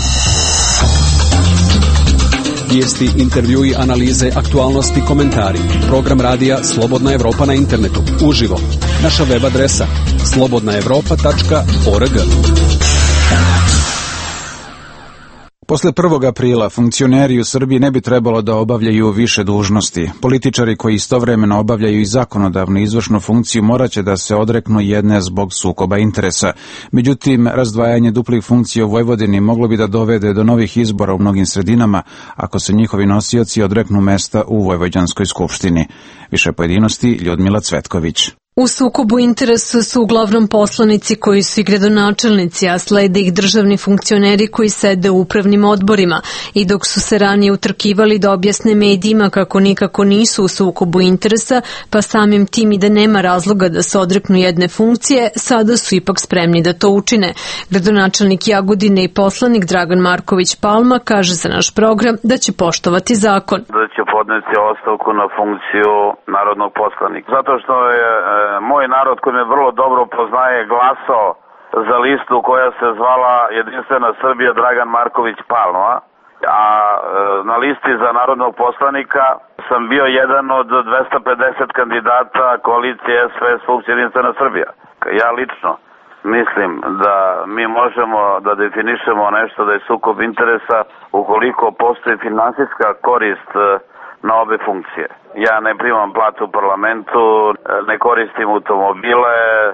Vijesti, intervjui, analize, aktualnosti, komentari. Program radija Slobodna Evropa na internetu. Uživo. Naša web adresa slobodnaevropa.org. Posle 1. aprila funkcioneri u Srbiji ne bi trebalo da obavljaju više dužnosti. Političari koji istovremeno obavljaju i zakonodavnu izvršnu funkciju moraće da se odreknu jedne zbog sukoba interesa. Međutim, razdvajanje duplih funkcija u Vojvodini moglo bi da dovede do novih izbora u mnogim sredinama ako se njihovi nosioci odreknu mesta u Vojvođanskoj skupštini. Više pojedinosti Ljudmila Cvetković. U sukobu interesa su uglavnom poslanici koji su i gradonačelnici, a slede ih državni funkcioneri koji sede u upravnim odborima. I dok su se ranije utrkivali da objasne medijima kako nikako nisu u sukobu interesa, pa samim tim i da nema razloga da se odreknu jedne funkcije, sada su ipak spremni da to učine. Gradonačelnik Jagodine i poslanik Dragan Marković Palma kaže za naš program da će poštovati zakon. Da će podneti ostavku na funkciju narodnog poslanika. Zato što je moj narod, koji me vrlo dobro poznaje, glasao za listu koja se zvala Jedinstvena Srbija Dragan Marković Palma, a na listi za narodnog poslanika sam bio jedan od 250 kandidata koalicije SVS Jedinstvena Srbija. Ja lično mislim da mi možemo da definišemo nešto da je sukob interesa ukoliko postoji finansijska korist na obe funkcije. Ja ne primam platu u parlamentu, ne koristim automobile,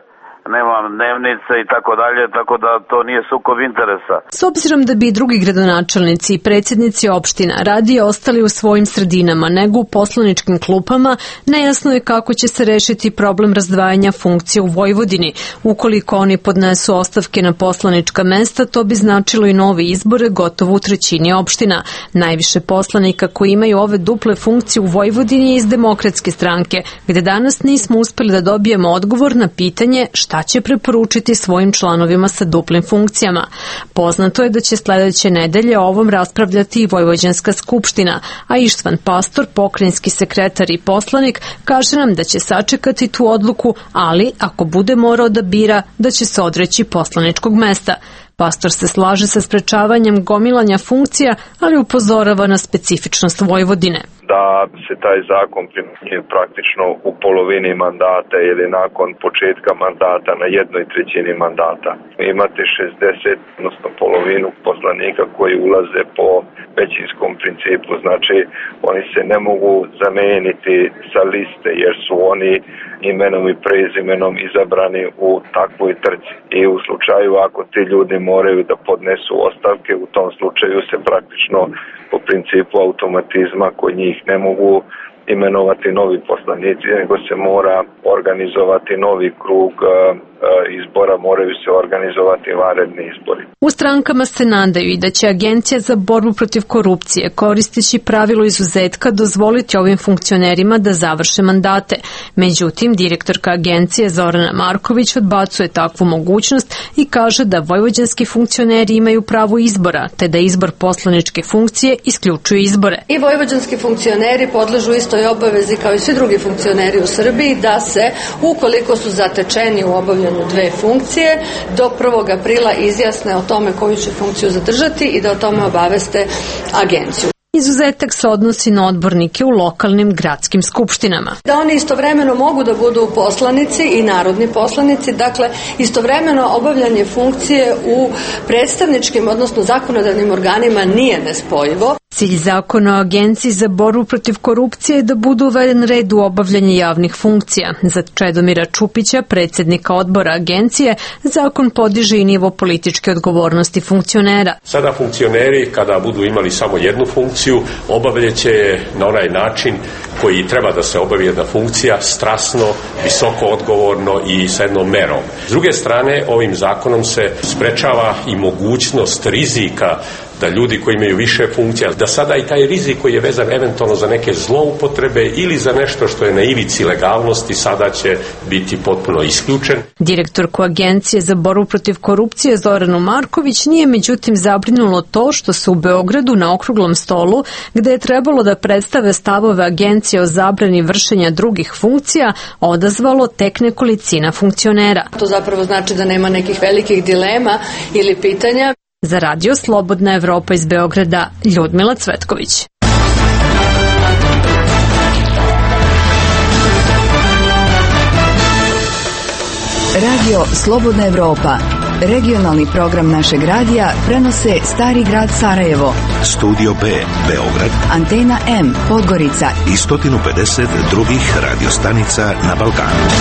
nemam dnevnice i tako dalje, tako da to nije sukob interesa. S obzirom da bi drugi gradonačelnici i predsjednici opština radije ostali u svojim sredinama nego u poslaničkim klupama, nejasno je kako će se rešiti problem razdvajanja funkcije u Vojvodini. Ukoliko oni podnesu ostavke na poslanička mesta, to bi značilo i nove izbore gotovo u trećini opština. Najviše poslanika koji imaju ove duple funkcije u Vojvodini je iz Demokratske stranke, gde danas nismo uspeli da dobijemo odgovor na pitanje šta će preporučiti svojim članovima sa duplim funkcijama. Poznato je da će sledeće nedelje o ovom raspravljati i Vojvođanska skupština, a Ištvan Pastor, pokrajinski sekretar i poslanik, kaže nam da će sačekati tu odluku, ali ako bude morao da bira, da će se odreći poslaničkog mesta. Pastor se slaže sa sprečavanjem gomilanja funkcija, ali upozorava na specifičnost Vojvodine. Da se taj zakon primjenjuje praktično u polovini mandata ili nakon početka mandata na 1/3 mandata. Imate 60, odnosno polovinu poslanika koji ulaze po većinskom principu, znači oni se ne mogu zameniti sa liste jer su oni imenom i prezimenom izabrani u takvoj trci. I u slučaju ako ti ljudi moraju da podnesu ostavke, u tom slučaju se praktično po principu automatizma kod njih ne mogu imenovati novi poslanici, nego se mora organizovati novi krug izbora, moraju se organizovati vanredni izbori. U strankama se nadaju i da će Agencija za borbu protiv korupcije, koristeći pravilo izuzetka, dozvoliti ovim funkcionerima da završe mandate. Međutim, direktorka agencije Zorana Marković odbacuje takvu mogućnost i kaže da vojvođanski funkcioneri imaju pravo izbora, te da izbor poslaničke funkcije isključuje izbore. I vojvođanski funkcioneri podležu istoj obavezi kao i svi drugi funkcioneri u Srbiji da se, ukoliko su zatečeni u obavljanju dve funkcije, do 1. aprila izjasne o tome koju će funkciju zadržati i da o tome obaveste agenciju. Izuzetak se odnosi na odbornike u lokalnim gradskim skupštinama. Da oni istovremeno mogu da budu poslanici i narodni poslanici, dakle istovremeno obavljanje funkcije u predstavničkim, odnosno zakonodavnim organima nije nespojivo. Cilj zakona o Agenciji za borbu protiv korupcije je da bude uveden red u obavljanje javnih funkcija. Za Čedomira Čupića, predsjednika odbora agencije, zakon podiže i nivo političke odgovornosti funkcionera. Sada funkcioneri, kada budu imali samo jednu funkciju, obavljaće je na onaj način koji treba da se obavi jedna funkcija, strasno, visoko odgovorno i sa jednom merom. S druge strane, ovim zakonom se sprečava i mogućnost rizika da ljudi koji imaju više funkcija, da sada i taj rizik koji je vezan eventualno za neke zloupotrebe ili za nešto što je na ivici legalnosti, sada će biti potpuno isključen. Direktorku Agencije za borbu protiv korupcije Zoranu Marković nije međutim zabrinulo to što se u Beogradu na okruglom stolu, gde je trebalo da predstave stavove Agencije o zabrani vršenja drugih funkcija, odazvalo tek nekolicina funkcionera. To zapravo znači da nema nekih velikih dilema ili pitanja. Za Radio Slobodna Evropa iz Beograda, Ljudmila Cvetković. Radio Slobodna Evropa, regionalni program našeg radija, prenose Stari grad Sarajevo, Studio B, Beograd, Antena M, Podgorica i 150 drugih radiostanica na Balkanu.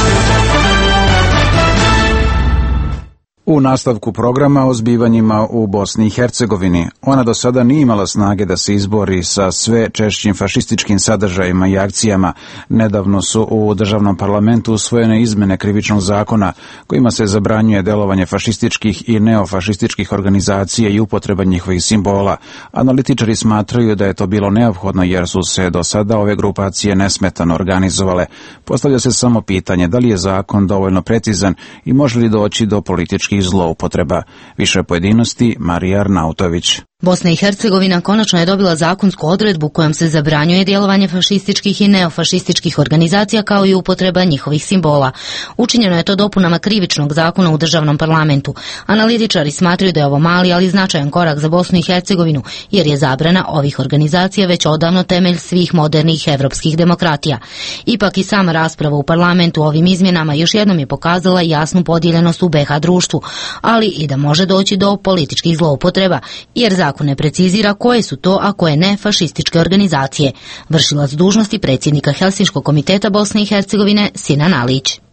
U nastavku programa o zbivanjima u Bosni i Hercegovini, ona do sada nije imala snage da se izbori sa sve češćim fašističkim sadržajima i akcijama. Nedavno su u državnom parlamentu usvojene izmene krivičnog zakona kojima se zabranjuje delovanje fašističkih i neofašističkih organizacija i upotreba njihovih simbola. Analitičari smatraju da je to bilo neophodno jer su se do sada ove grupacije nesmetano organizovale. Postavlja se samo pitanje da li je zakon dovoljno precizan i može li doći do političkih zloupotreba. Više pojedinosti, Marija Arnautović. Bosna i Hercegovina konačno je dobila zakonsku odredbu kojom se zabranjuje djelovanje fašističkih i neofašističkih organizacija kao i upotreba njihovih simbola. Učinjeno je to dopunama krivičnog zakona u državnom parlamentu. Analitičari smatraju da je ovo mali, ali značajan korak za Bosnu i Hercegovinu, jer je zabrana ovih organizacija već odavno temelj svih modernih evropskih demokratija. Ipak i sama rasprava u parlamentu o ovim izmjenama još jednom je pokazala jasnu podijeljenost u BiH društvu, ali i da može doći do političkih zloupotreba, jer zakon ne precizira koje su to, a koje ne, fašističke organizacije. Vršilac dužnosti predsjednika Helsinškog komiteta Bosne i Hercegovine Sinan Alić.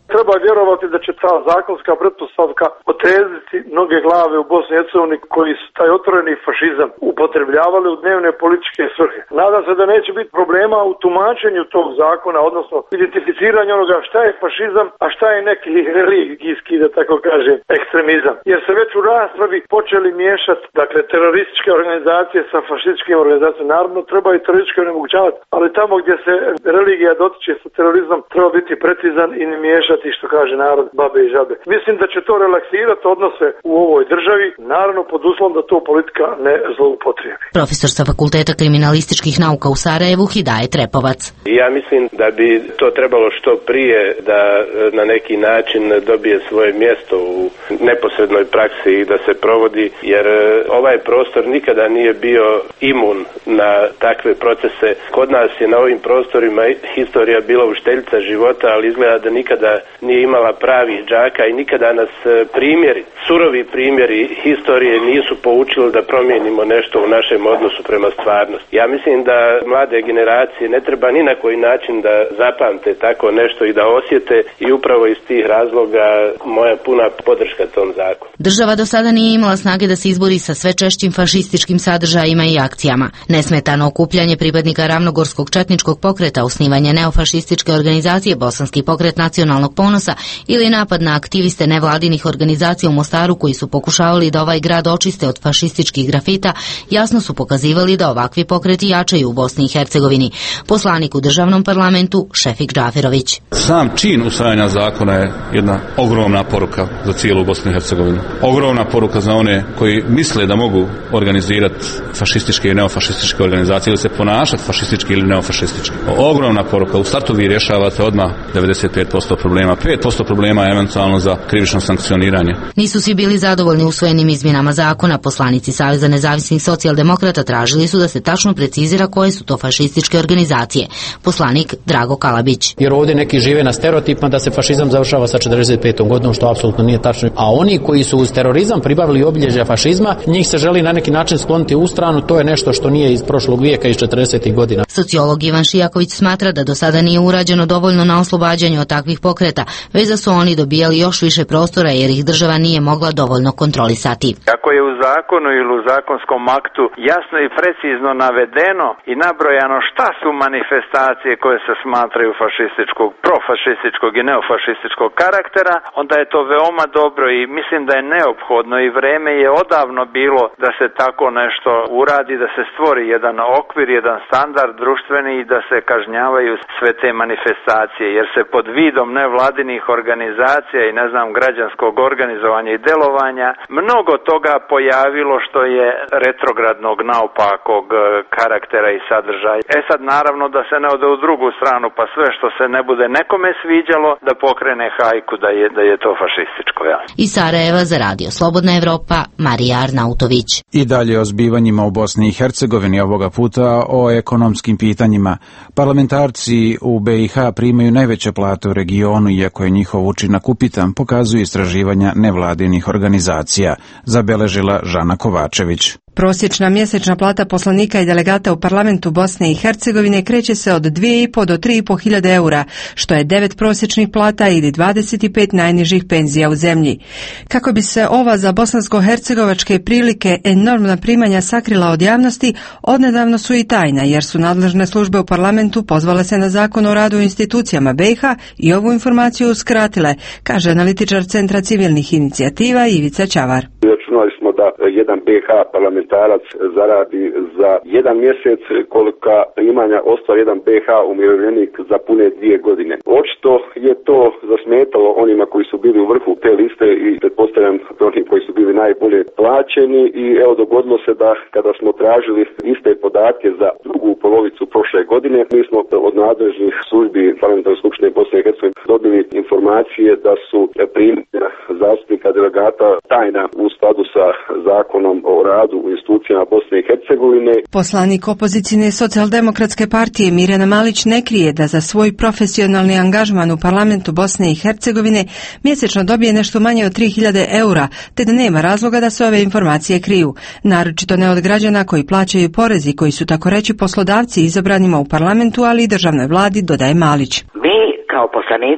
Treba vjerovati da će ta zakonska pretpostavka otreziti mnoge glave u Bosni i Hercegovini koji su taj otvoreni fašizam upotrebljavali u dnevne političke svrhe. Nadam se da neće biti problema u tumačenju tog zakona, odnosno identificiranju onoga šta je fašizam, a šta je neki religijski, da tako kažem, ekstremizam. Jer se već u raspravi počeli miješati, dakle, terorističke organizacije sa fašističkim organizacijama. Naravno, treba i terorističke onemogućavati, ali tamo gdje se religija dotiče sa terorizmom, treba biti precizan i ne miješati, što kaže narod, babe i žabe. Mislim da će to relaksirati odnose u ovoj državi, naravno pod uslovom da to politika ne zloupotrijebi. Profesor sa Fakulteta kriminalističkih nauka u Sarajevu Hidaje Trepovac. Ja mislim da bi to trebalo što prije da na neki način dobije svoje mjesto u neposrednoj praksi i da se provodi, jer ovaj prostor nikada nije bio imun na takve procese. Kod nas je na ovim prostorima historija bila učiteljica života, ali izgleda da nikada nije imala pravih đaka i nikada nas primjeri, surovi primjeri historije nisu poučili da promijenimo nešto u našem odnosu prema stvarnosti. Ja mislim da mlade generacije ne treba ni na koji način da zapamte tako nešto i da osjete, i upravo iz tih razloga moja puna podrška tom zakonu. Država do sada nije imala snage da se izbori sa sve češćim fašističkim sadržajima i akcijama. Nesmetano okupljanje pripadnika Ravnogorskog četničkog pokreta, osnivanje neofašističke organizacije Bosanski pokret nacionalnog ponosa ili napad na aktiviste nevladinih organizacija u Mostaru koji su pokušavali da ovaj grad očiste od fašističkih grafita, jasno su pokazivali da ovakvi pokreti jačaju u Bosni i Hercegovini. Poslanik u državnom parlamentu Šefik Džaferović. Sam čin usvajanja zakona je jedna ogromna poruka za cijelu Bosnu i Hercegovinu. Ogromna poruka za one koji misle da mogu organizirati fašističke i neofašističke organizacije ili se ponašati fašistički ili neofašistički. Ogromna poruka. U startu vi rješavate odmah 95% problema. 5% problema je eventualno za krivično sankcioniranje. Nisu svi bili zadovoljni usvojenim izmjenama zakona. Poslanici Saveza nezavisnih socijaldemokrata tražili su da se tačno precizira koje su to fašističke organizacije. Poslanik Drago Kalabić. Jer ovdje neki žive na stereotipima da se fašizam završava sa 45. godinom, što apsolutno nije tačno. A oni koji su uz terorizam pribavili obilježja fašizma, njih se želi na neki način skloniti u stranu, to je nešto što nije iz prošlog vijeka, iz 40. godina. Sociolog Ivan Šijaković smatra da do sada nije urađeno dovoljno na oslobađanju od takvih pokreta, već da su oni dobijali još više prostora jer ih država nije mogla dovoljno kontrolisati. Ako je u zakonu ili u zakonskom aktu jasno i precizno navedeno i nabrojano šta su manifestacije koje se smatraju fašističkog, profašističkog i neofašističkog karaktera, onda je to veoma dobro i mislim da je neophodno i vreme je odavno bilo da se tako nešto uradi, da se stvori jedan okvir, jedan standard društveni i da se kažnjavaju sve te manifestacije, jer se pod vidom nevladinih organizacija i građanskog organizovanja i delovanja mnogo toga pojavilo što je retrogradnog, naopakog karaktera i sadržaja. Sad naravno da se ne ode u drugu stranu, pa sve što se ne bude nekome sviđalo da pokrene hajku da je to fašističko. Ja. Iz Sarajeva za Radio Slobodna Evropa, Marija Arnautović. I dalje o zbivanjima u Bosni i Hercegovini, ovoga puta o ekonomskim pitanjima. Parlamentarci u BiH primaju najveće plate u regionu, iako je njihov učinak upitan, pokazuju istraživanja nevladinih organizacija, zabeležila Žana Kovačević. Prosječna mjesečna plata poslanika i delegata u parlamentu Bosne i Hercegovine kreće se od 2,5 do 3,5 hiljade eura, što je 9 prosječnih plata ili 25 najnižih penzija u zemlji. Kako bi se ova za bosansko-hercegovačke prilike enormna primanja sakrila od javnosti, odnedavno su i tajna, jer su nadležne službe u parlamentu pozvale se na zakon o radu u institucijama BiH i ovu informaciju uskratile, kaže analitičar Centra civilnih inicijativa Ivica Ćavar. Računali smo da jedan BiH parlamentarac zaradi za jedan mjesec kolika primanja ostvari jedan BiH umirovljenik za pune 2 godine. Očito je to zasmetalo onima koji su bili u vrhu te liste i pretpostavljam oni koji su bili najbolje plaćeni i evo dogodilo se da kada smo tražili iste podatke za drugu polovicu prošle godine, mi smo od nadležnih službi parlamentarne skupštine Bosne i Hercegovine dobili informacije da su primanja zastupnika delegata tajna u skladu sa zakonom o radu u institucijama Bosne i Hercegovine. Poslanik opozicijne socijaldemokratske partije Mirjana Malić ne krije da za svoj profesionalni angažman u parlamentu Bosne i Hercegovine mjesečno dobije nešto manje od 3.000 eura, te da nema razloga da se ove informacije kriju. Naročito ne od građana koji plaćaju porezi, koji su tako reći poslodavci izabranima u parlamentu, ali i državnoj vladi, dodaje Malić. Mi kao poslanici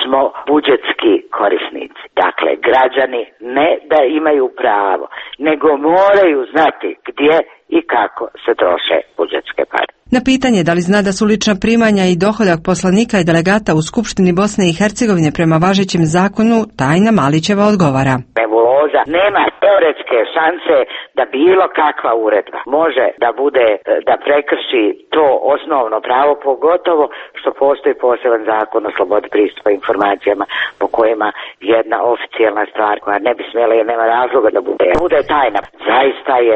smo budžetski korisnici. Dakle, građani ne da imaju pravo, nego moraju znati gdje i kako se troše budžetske pare. Na pitanje da li zna da su lična primanja i dohodak poslanika i delegata u Skupštini Bosne i Hercegovine prema važećem zakonu, Tajna Malićeva odgovara. Nebuloza, nema teoretske šanse da bilo kakva uredba može da bude, da prekrši to osnovno pravo, pogotovo što postoji poseban zakon o slobodi pristupa informacijama po kojima jedna oficijalna stvar koja ne bi smjela jer nema razloga da bude tajna. Zaista je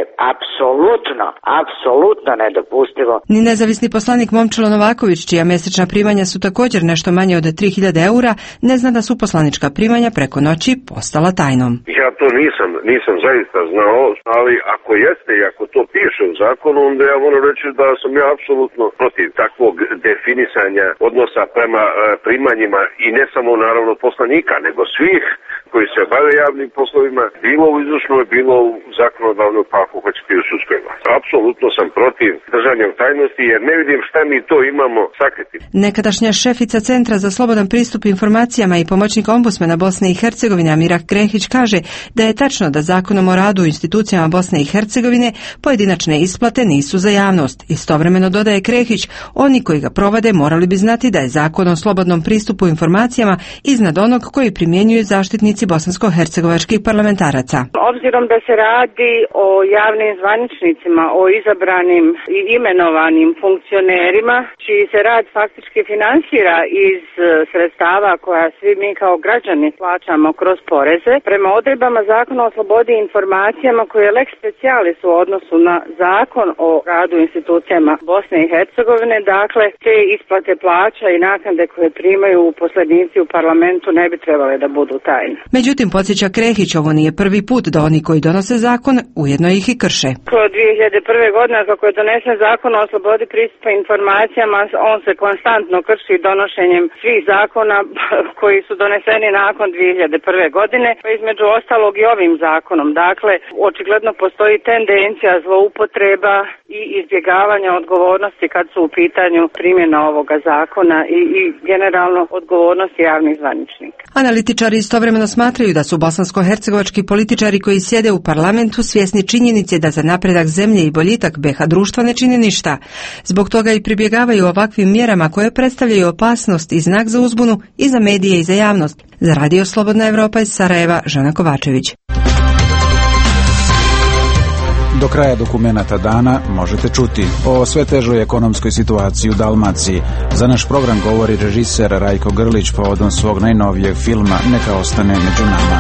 apsolutno nedopustivo. Ni nezavisni poslanik Momčilo Novaković, čija mjesečna primanja su također nešto manje od 3000 eura, ne zna da su poslanička primanja preko noći postala tajnom. Ja to nisam zaista znao, ali ako jeste i ako to piše u zakonu, onda ja moram reći da sam ja apsolutno protiv takvog definisanja odnosa prema primanjima i ne samo naravno poslanika, nego svih koji se bave javnim poslovima, bilo u izvršnoj, bilo u zakonodavnoj, pa ako hoćete i u sudskoj vlasti. Apsolutno sam protiv držanja u tajnosti jer ne vidim šta mi to imamo sakriti. Nekadašnja šefica Centra za slobodan pristup informacijama i pomoćnik ombudsmana Bosne i Hercegovine Amira Krehić kaže da je tačno da Zakonom o radu u institucijama Bosne i Hercegovine pojedinačne isplate nisu za javnost. Istovremeno dodaje Krehić, oni koji ga provode morali bi znati da je Zakon o slobodnom pristupu informacijama iznad onog koji primjenjuju zaštitnici bosansko-hercegovačkih parlamentaraca. Obzirom da se radi o javnim zvaničnicima, o izabranim i imenovanim funkcionerima, čiji se rad faktički finansira iz sredstava koja svi mi kao građani plaćamo kroz poreze, prema odredbama Zakona o slobodi informacijama koji je lex specialis u odnosu na Zakon o radu institucijama Bosne i Hercegovine, dakle te isplate plaća i naknade koje primaju uposlenici u parlamentu ne bi trebale da budu tajne. Međutim, podsjeća Krehić, ovo nije prvi put da oni koji donose zakon ujedno ih i krše. Od 2001. godine kako je donesen Zakon o slobodi pristupa informacijama, on se konstantno krši donošenjem svih zakona koji su doneseni nakon 2001. godine, pa između ostalog i ovim zakonom. Dakle, očigledno postoji tendencija zloupotreba i izbjegavanja odgovornosti kad su u pitanju primjena ovoga zakona i generalno odgovornosti javnih zvaničnika. Analitičari istovremeno smatraju da su bosansko-hercegovački političari koji sjede u parlamentu svjesni činjenice da za napredak zemlje i boljitak BiH društva ne čini ništa. Zbog toga i pribjegavaju ovakvim mjerama koje predstavljaju opasnost i znak za uzbunu i za medije i za javnost. Za Radio Slobodna Evropa iz Sarajeva, Žana Kovačević. Do kraja dokumenata dana možete čuti o sve težoj ekonomskoj situaciji u Dalmaciji. Za naš program govori režiser Rajko Grlić povodom svog najnovijeg filma Neka ostane među nama.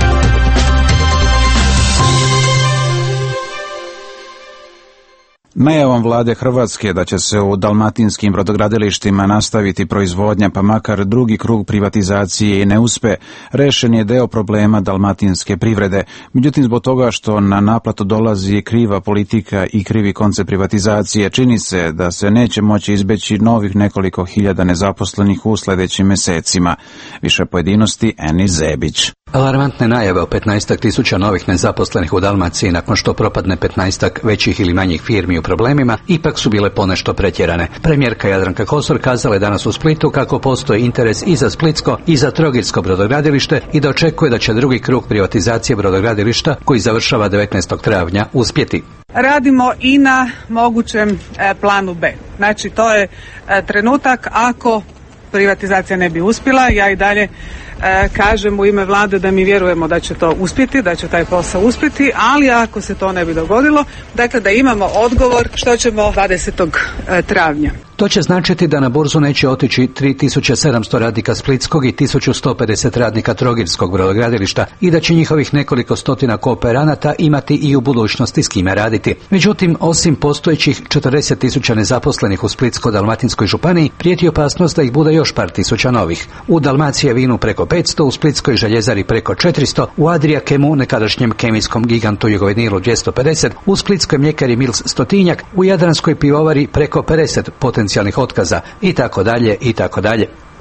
Najavom vlade Hrvatske da će se u dalmatinskim brodogradilištima nastaviti proizvodnja pa makar drugi krug privatizacije i ne uspe, rešen je deo problema dalmatinske privrede. Međutim, zbog toga što na naplatu dolazi kriva politika i krivi koncept privatizacije, čini se da se neće moći izbeći novih nekoliko hiljada nezaposlenih u sljedećim mesecima. Više pojedinosti Eni Zebić. Alarmantne najave o 15.000 novih nezaposlenih u Dalmaciji nakon što propadne 15 većih ili manjih firmi u problemima ipak su bile ponešto pretjerane. Premijerka Jadranka Kosor kazala je danas u Splitu kako postoji interes i za splitsko i za trogirsko brodogradilište i da očekuje da će drugi krug privatizacije brodogradilišta koji završava 19. travnja uspjeti. Radimo i na mogućem planu B. Znači to je trenutak ako privatizacija ne bi uspjela, ja i dalje kažem u ime vlade da mi vjerujemo da će to uspjeti, da će taj posao uspjeti, ali ako se to ne bi dogodilo, dakle da imamo odgovor što ćemo 20. travnja. To će značiti da na burzu neće otići 3700 radnika splitskog i 1150 radnika trogirskog brodogradilišta i da će njihovih nekoliko stotina kooperanata imati i u budućnosti s kime raditi. Međutim, osim postojećih 40.000 nezaposlenih u Splitsko-dalmatinskoj županiji, prijeti opasnost da ih bude još par tisuća novih. U Dalmacije vinu preko 500, u Splitskoj željezari preko 400, u Adriakemu, nekadašnjem kemijskom gigantu Jugovenilu 250, u Splitskoj mljekari Mils 100-tinjak, u Jadranskoj pivovari preko 50 potencijalnih otkaza i tako dalje i tako dalje.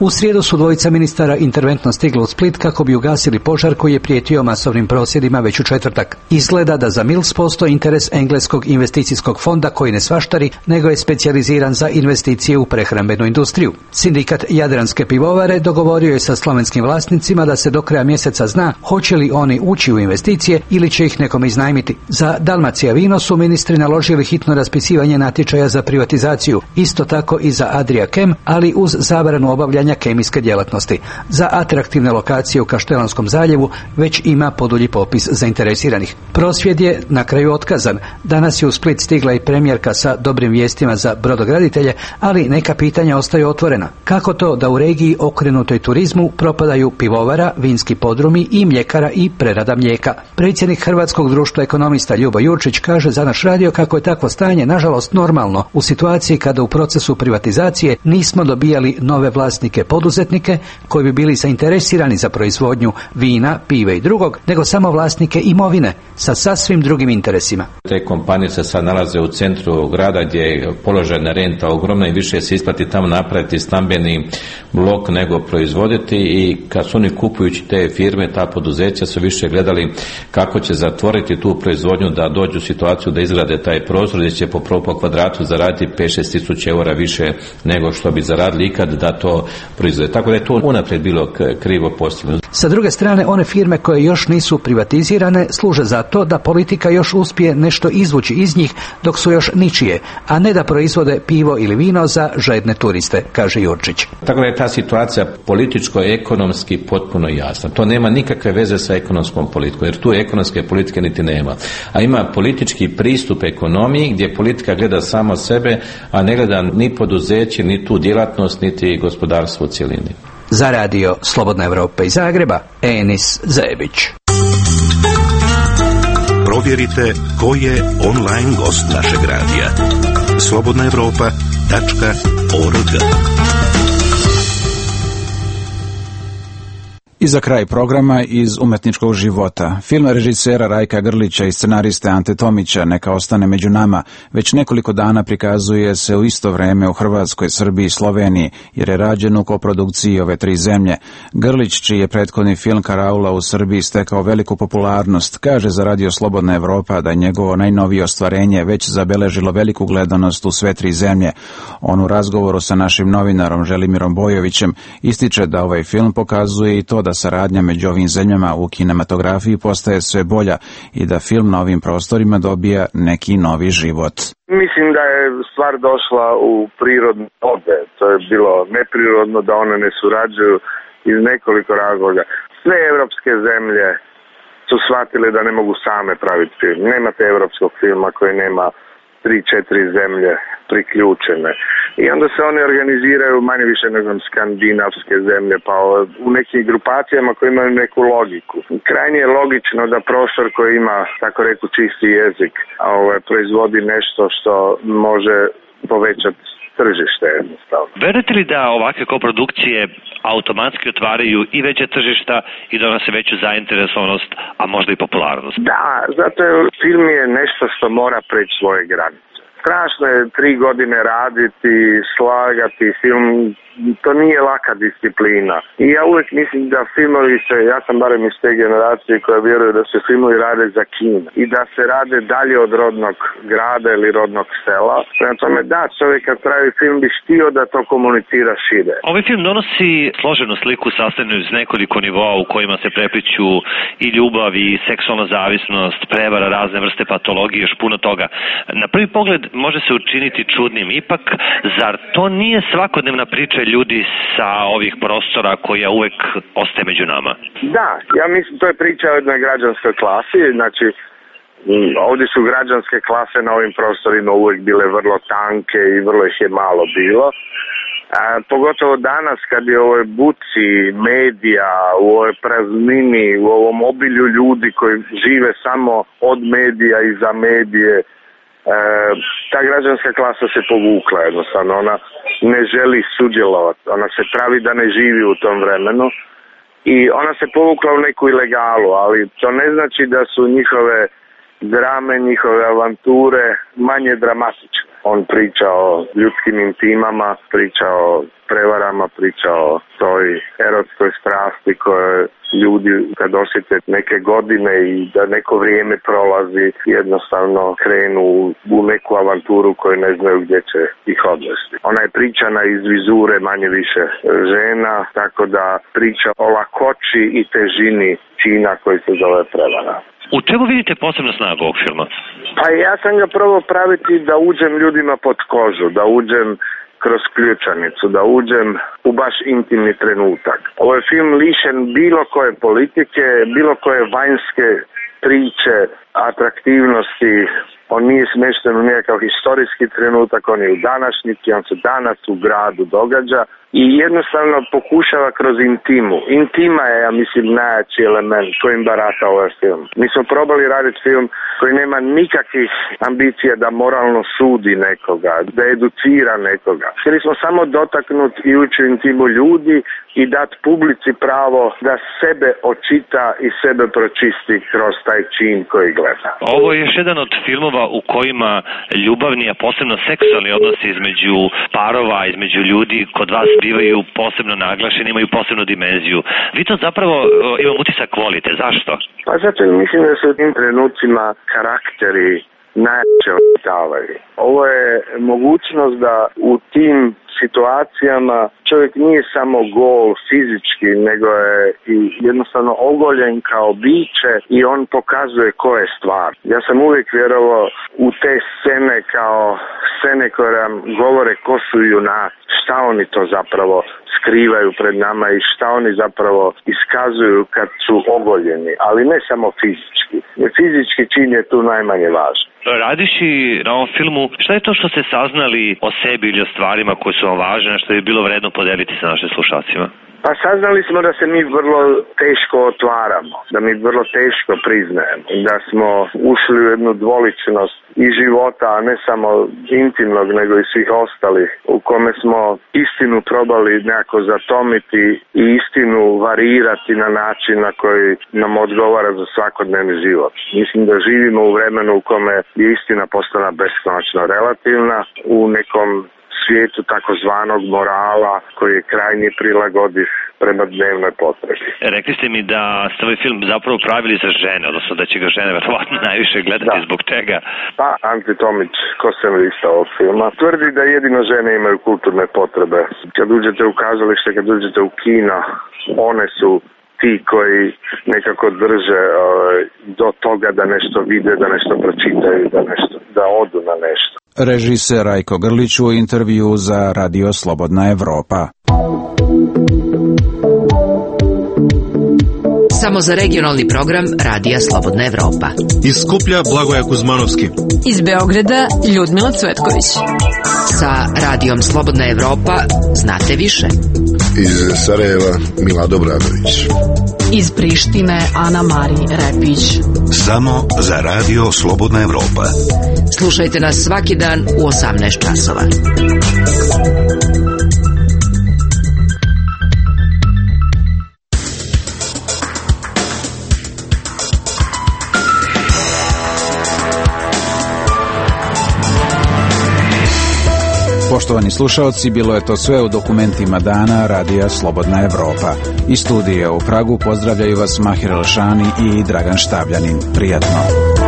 U srijedu su dvojica ministara interventno stigla u Split kako bi ugasili požar koji je prijetio masovnim prosvjedima već u četvrtak. Izgleda da za Mills postoji interes engleskog investicijskog fonda koji ne svaštari, nego je specijaliziran za investicije u prehrambenu industriju. Sindikat Jadranske pivovare dogovorio je sa slovenskim vlasnicima da se do kraja mjeseca zna hoće li oni ući u investicije ili će ih nekome iznajmiti. Za Dalmacija vino su ministri naložili hitno raspisivanje natječaja za privatizaciju, isto tako i za Adria Chem, ali uz zabranu obavljanja kemijske djelatnosti. Za atraktivne lokacije u Kaštelanskom zaljevu već ima podulji popis zainteresiranih. Prosvjed je na kraju otkazan. Danas je u Split stigla i premijerka sa dobrim vijestima za brodograditelje, ali neka pitanja ostaju otvorena. Kako to da u regiji okrenutoj turizmu propadaju pivovara, vinski podrumi i mljekara i prerada mlijeka? Predsjednik Hrvatskog društva ekonomista Ljubo Jurčić kaže za naš radio kako je takvo stanje nažalost normalno u situaciji kada u procesu privatizacije nismo dobijali nove vlasnike poduzetnike koji bi bili zainteresirani za proizvodnju vina, pive i drugog, nego samo vlasnike imovine sa sasvim drugim interesima. Te kompanije se sad nalaze u centru grada gdje je položajna renta ogromna i više se isplati tamo napraviti stambeni blok nego proizvoditi, i kad su oni kupujući te firme, ta poduzeća su više gledali kako će zatvoriti tu proizvodnju da dođu u situaciju da izgrade taj prostor gdje će po kvadratu zaraditi 5-6 tisuća eura više nego što bi zaradili ikad da to proizvode. Tako da je to unaprijed bilo krivo postavljeno. Sa druge strane, one firme koje još nisu privatizirane služe za to da politika još uspije nešto izvući iz njih dok su još ničije, a ne da proizvode pivo ili vino za žedne turiste, kaže Jurčić. Tako da je ta situacija političko-ekonomski potpuno jasna. To nema nikakve veze sa ekonomskom politikom, jer tu ekonomske politike niti nema. A ima politički pristup ekonomiji gdje politika gleda samo sebe, a ne gleda ni poduzeće, ni tu djelatnost, niti gospodarstvo u cjelini. Za radio Slobodna Evropa iz Zagreba, Enis Zebić. Provjerite ko je online gost našeg radija. slobodnaevropa.org. I za kraj programa iz umetničkog života. Film režisera Rajka Grlića i scenariste Ante Tomića Neka ostane među nama već nekoliko dana prikazuje se u isto vrijeme u Hrvatskoj, Srbiji i Sloveniji, jer je rađen u koprodukciji ove tri zemlje. Grlić, čiji je prethodni film Karaula u Srbiji stekao veliku popularnost, kaže za radio Slobodna Evropa da je njegovo najnovije ostvarenje već zabeležilo veliku gledanost u sve tri zemlje. On u razgovoru sa našim novinarom Želimirom Bojovićem ističe da ovaj film pokazuje i to da saradnja među ovim zemljama u kinematografiji postaje sve bolja i da film na ovim prostorima dobija neki novi život. Mislim da je stvar došla u prirodne vode. To je bilo neprirodno da one ne surađuju iz nekoliko razloga. Sve evropske zemlje su shvatile da ne mogu same praviti film. Nemate evropskog filma koji nema 3-4 zemlje priključene. I onda se oni organiziraju manje više nego skandinavske zemlje, pa u nekim grupacijama koje imaju neku logiku. Krajnje je logično da prostor koji ima, tako reku, čisti jezik, proizvodi nešto što može povećati tržište jednostavno. Verujete li da ovakve koprodukcije automatski otvaraju i veće tržišta i donose veću zainteresovanost, a možda i popularnost? Da, zato je film je nešto što mora preći svoje granice. Strašno je 3 godine raditi, slagati film, to nije laka disciplina. I ja uvijek mislim da filmovi ja sam barem iz te generacije koja vjeruje da se filmovi rade za kino i da se rade dalje od rodnog grada ili rodnog sela. Prema tome da, čovjek kad pravi film bi htio da to komunicira šire. Ovaj film donosi složenu sliku sastavljenu iz nekoliko nivoa u kojima se prepliću i ljubav i seksualna zavisnost, prevara, razne vrste patologije, još puno toga. Na prvi pogled može se učiniti čudnim, ipak zar to nije svakodnevna priča ljudi sa ovih prostora koja uvek ostaje među nama? Da, ja mislim to je priča o jednoj građanskoj klasi, znači ovdje su građanske klase na ovim prostorima uvijek bile vrlo tanke i vrlo ih je malo bilo. Pogotovo danas kad je u ovoj buci medija, u ovoj praznini, u ovom obilju ljudi koji žive samo od medija i za medije, ta građanska klasa se povukla jednostavno, ona ne želi sudjelovati, ona se pravi da ne živi u tom vremenu i ona se povukla u neku ilegalu, ali to ne znači da su njihove drame, njihove avanture manje dramatične. On priča o ljudskim intimama, priča o prevarama, priča o toj erotskoj strasti koje ljudi kad osjete neke godine i da neko vrijeme prolazi jednostavno krenu u neku avanturu koju ne znaju gdje će ih odvesti. Ona je pričana iz vizure manje više žena, tako da priča o lakoći i težini čina koji se zove prevara. U čemu vidite posebno snagu ovog filma? Pa ja sam ga probao praviti da uđem ljudima pod kožu, da uđem kroz ključanicu, da uđem u baš intimni trenutak. Ovo je film lišen bilo koje politike, bilo koje vanjske priče, atraktivnosti. On nije smješten u nekakav historijski trenutak, on je u današnjici, on se danas u gradu događa i jednostavno pokušava kroz intimu. Intima je, ja mislim, najjači element kojim barata ovaj film. Mi smo probali raditi film koji nema nikakvih ambicija da moralno sudi nekoga, da educira nekoga. Htjeli smo samo dotaknuti i ući u intimu ljudi i dati publici pravo da sebe očita i sebe pročisti kroz taj čin koji gleda. Ovo je još jedan od filmova u kojima ljubavni, a posebno seksualni odnosi između parova, između ljudi kod vas bivaju posebno naglašeni, imaju posebnu dimenziju. Vi to zapravo, imam utisak, volite. Zašto? Pa zato mislim da se u tim trenucima karakteri najjače odstavaju. Ovo je mogućnost da u tim situacijama čovjek nije samo gol fizički, nego je i jednostavno ogoljen kao biće i on pokazuje ko je stvar. Ja sam uvijek vjerovao u te scene kao scene koje nam govore ko su junaci, šta oni to zapravo skrivaju pred nama i šta oni zapravo iskazuju kad su ogoljeni, ali ne samo fizički. Fizički čin je tu najmanje važan. Radiši na ovom filmu, šta je to što ste saznali o sebi ili o stvarima koje su vam važne, što je bilo vredno podeliti sa našim slušalcima? Pa saznali smo da se mi vrlo teško otvaramo, da mi vrlo teško priznajemo, da smo ušli u jednu dvoličnost i života, a ne samo intimnog, nego i svih ostalih, u kome smo istinu probali nekako zatomiti i istinu varirati na način na koji nam odgovara za svakodnevni život. Mislim da živimo u vremenu u kome je istina postala beskonačno relativna, u nekom svijetu takozvanog morala koji je krajnje prilagodiv prema dnevnoj potrebi. Rekli ste mi da ste ovaj film zapravo pravili za žene, odnosno da će ga žene verovatno najviše gledati. Zbog čega? Pa Ante Tomić, ko-scenarista ovog filma, tvrdi da jedino žene imaju kulturne potrebe. Kad uđete u kazalište, kad uđete u kino, one su ti koji nekako drže do toga da nešto vide, da nešto pročitaju, da odu na nešto. Režiser Rajko Grlić u intervju za Radio Slobodna Evropa. Samo za regionalni program Radija Slobodna Evropa. Iz Skuplja Blagoja Kuzmanovski. Iz Beograda Ljudmila Cvetković. Sa Radijom Slobodna Evropa znate više. Iz Sarajeva Milado Bradović. Iz Prištine Ana Mari Repić. Samo za Radio Slobodna Evropa. Slušajte nas svaki dan u 18 časova. Poštovani slušaoci, bilo je to sve u dokumentima dana Radija Slobodna Evropa. Iz studija u Pragu pozdravljaju vas Mahir Elšani i Dragan Štabljanin. Prijatno.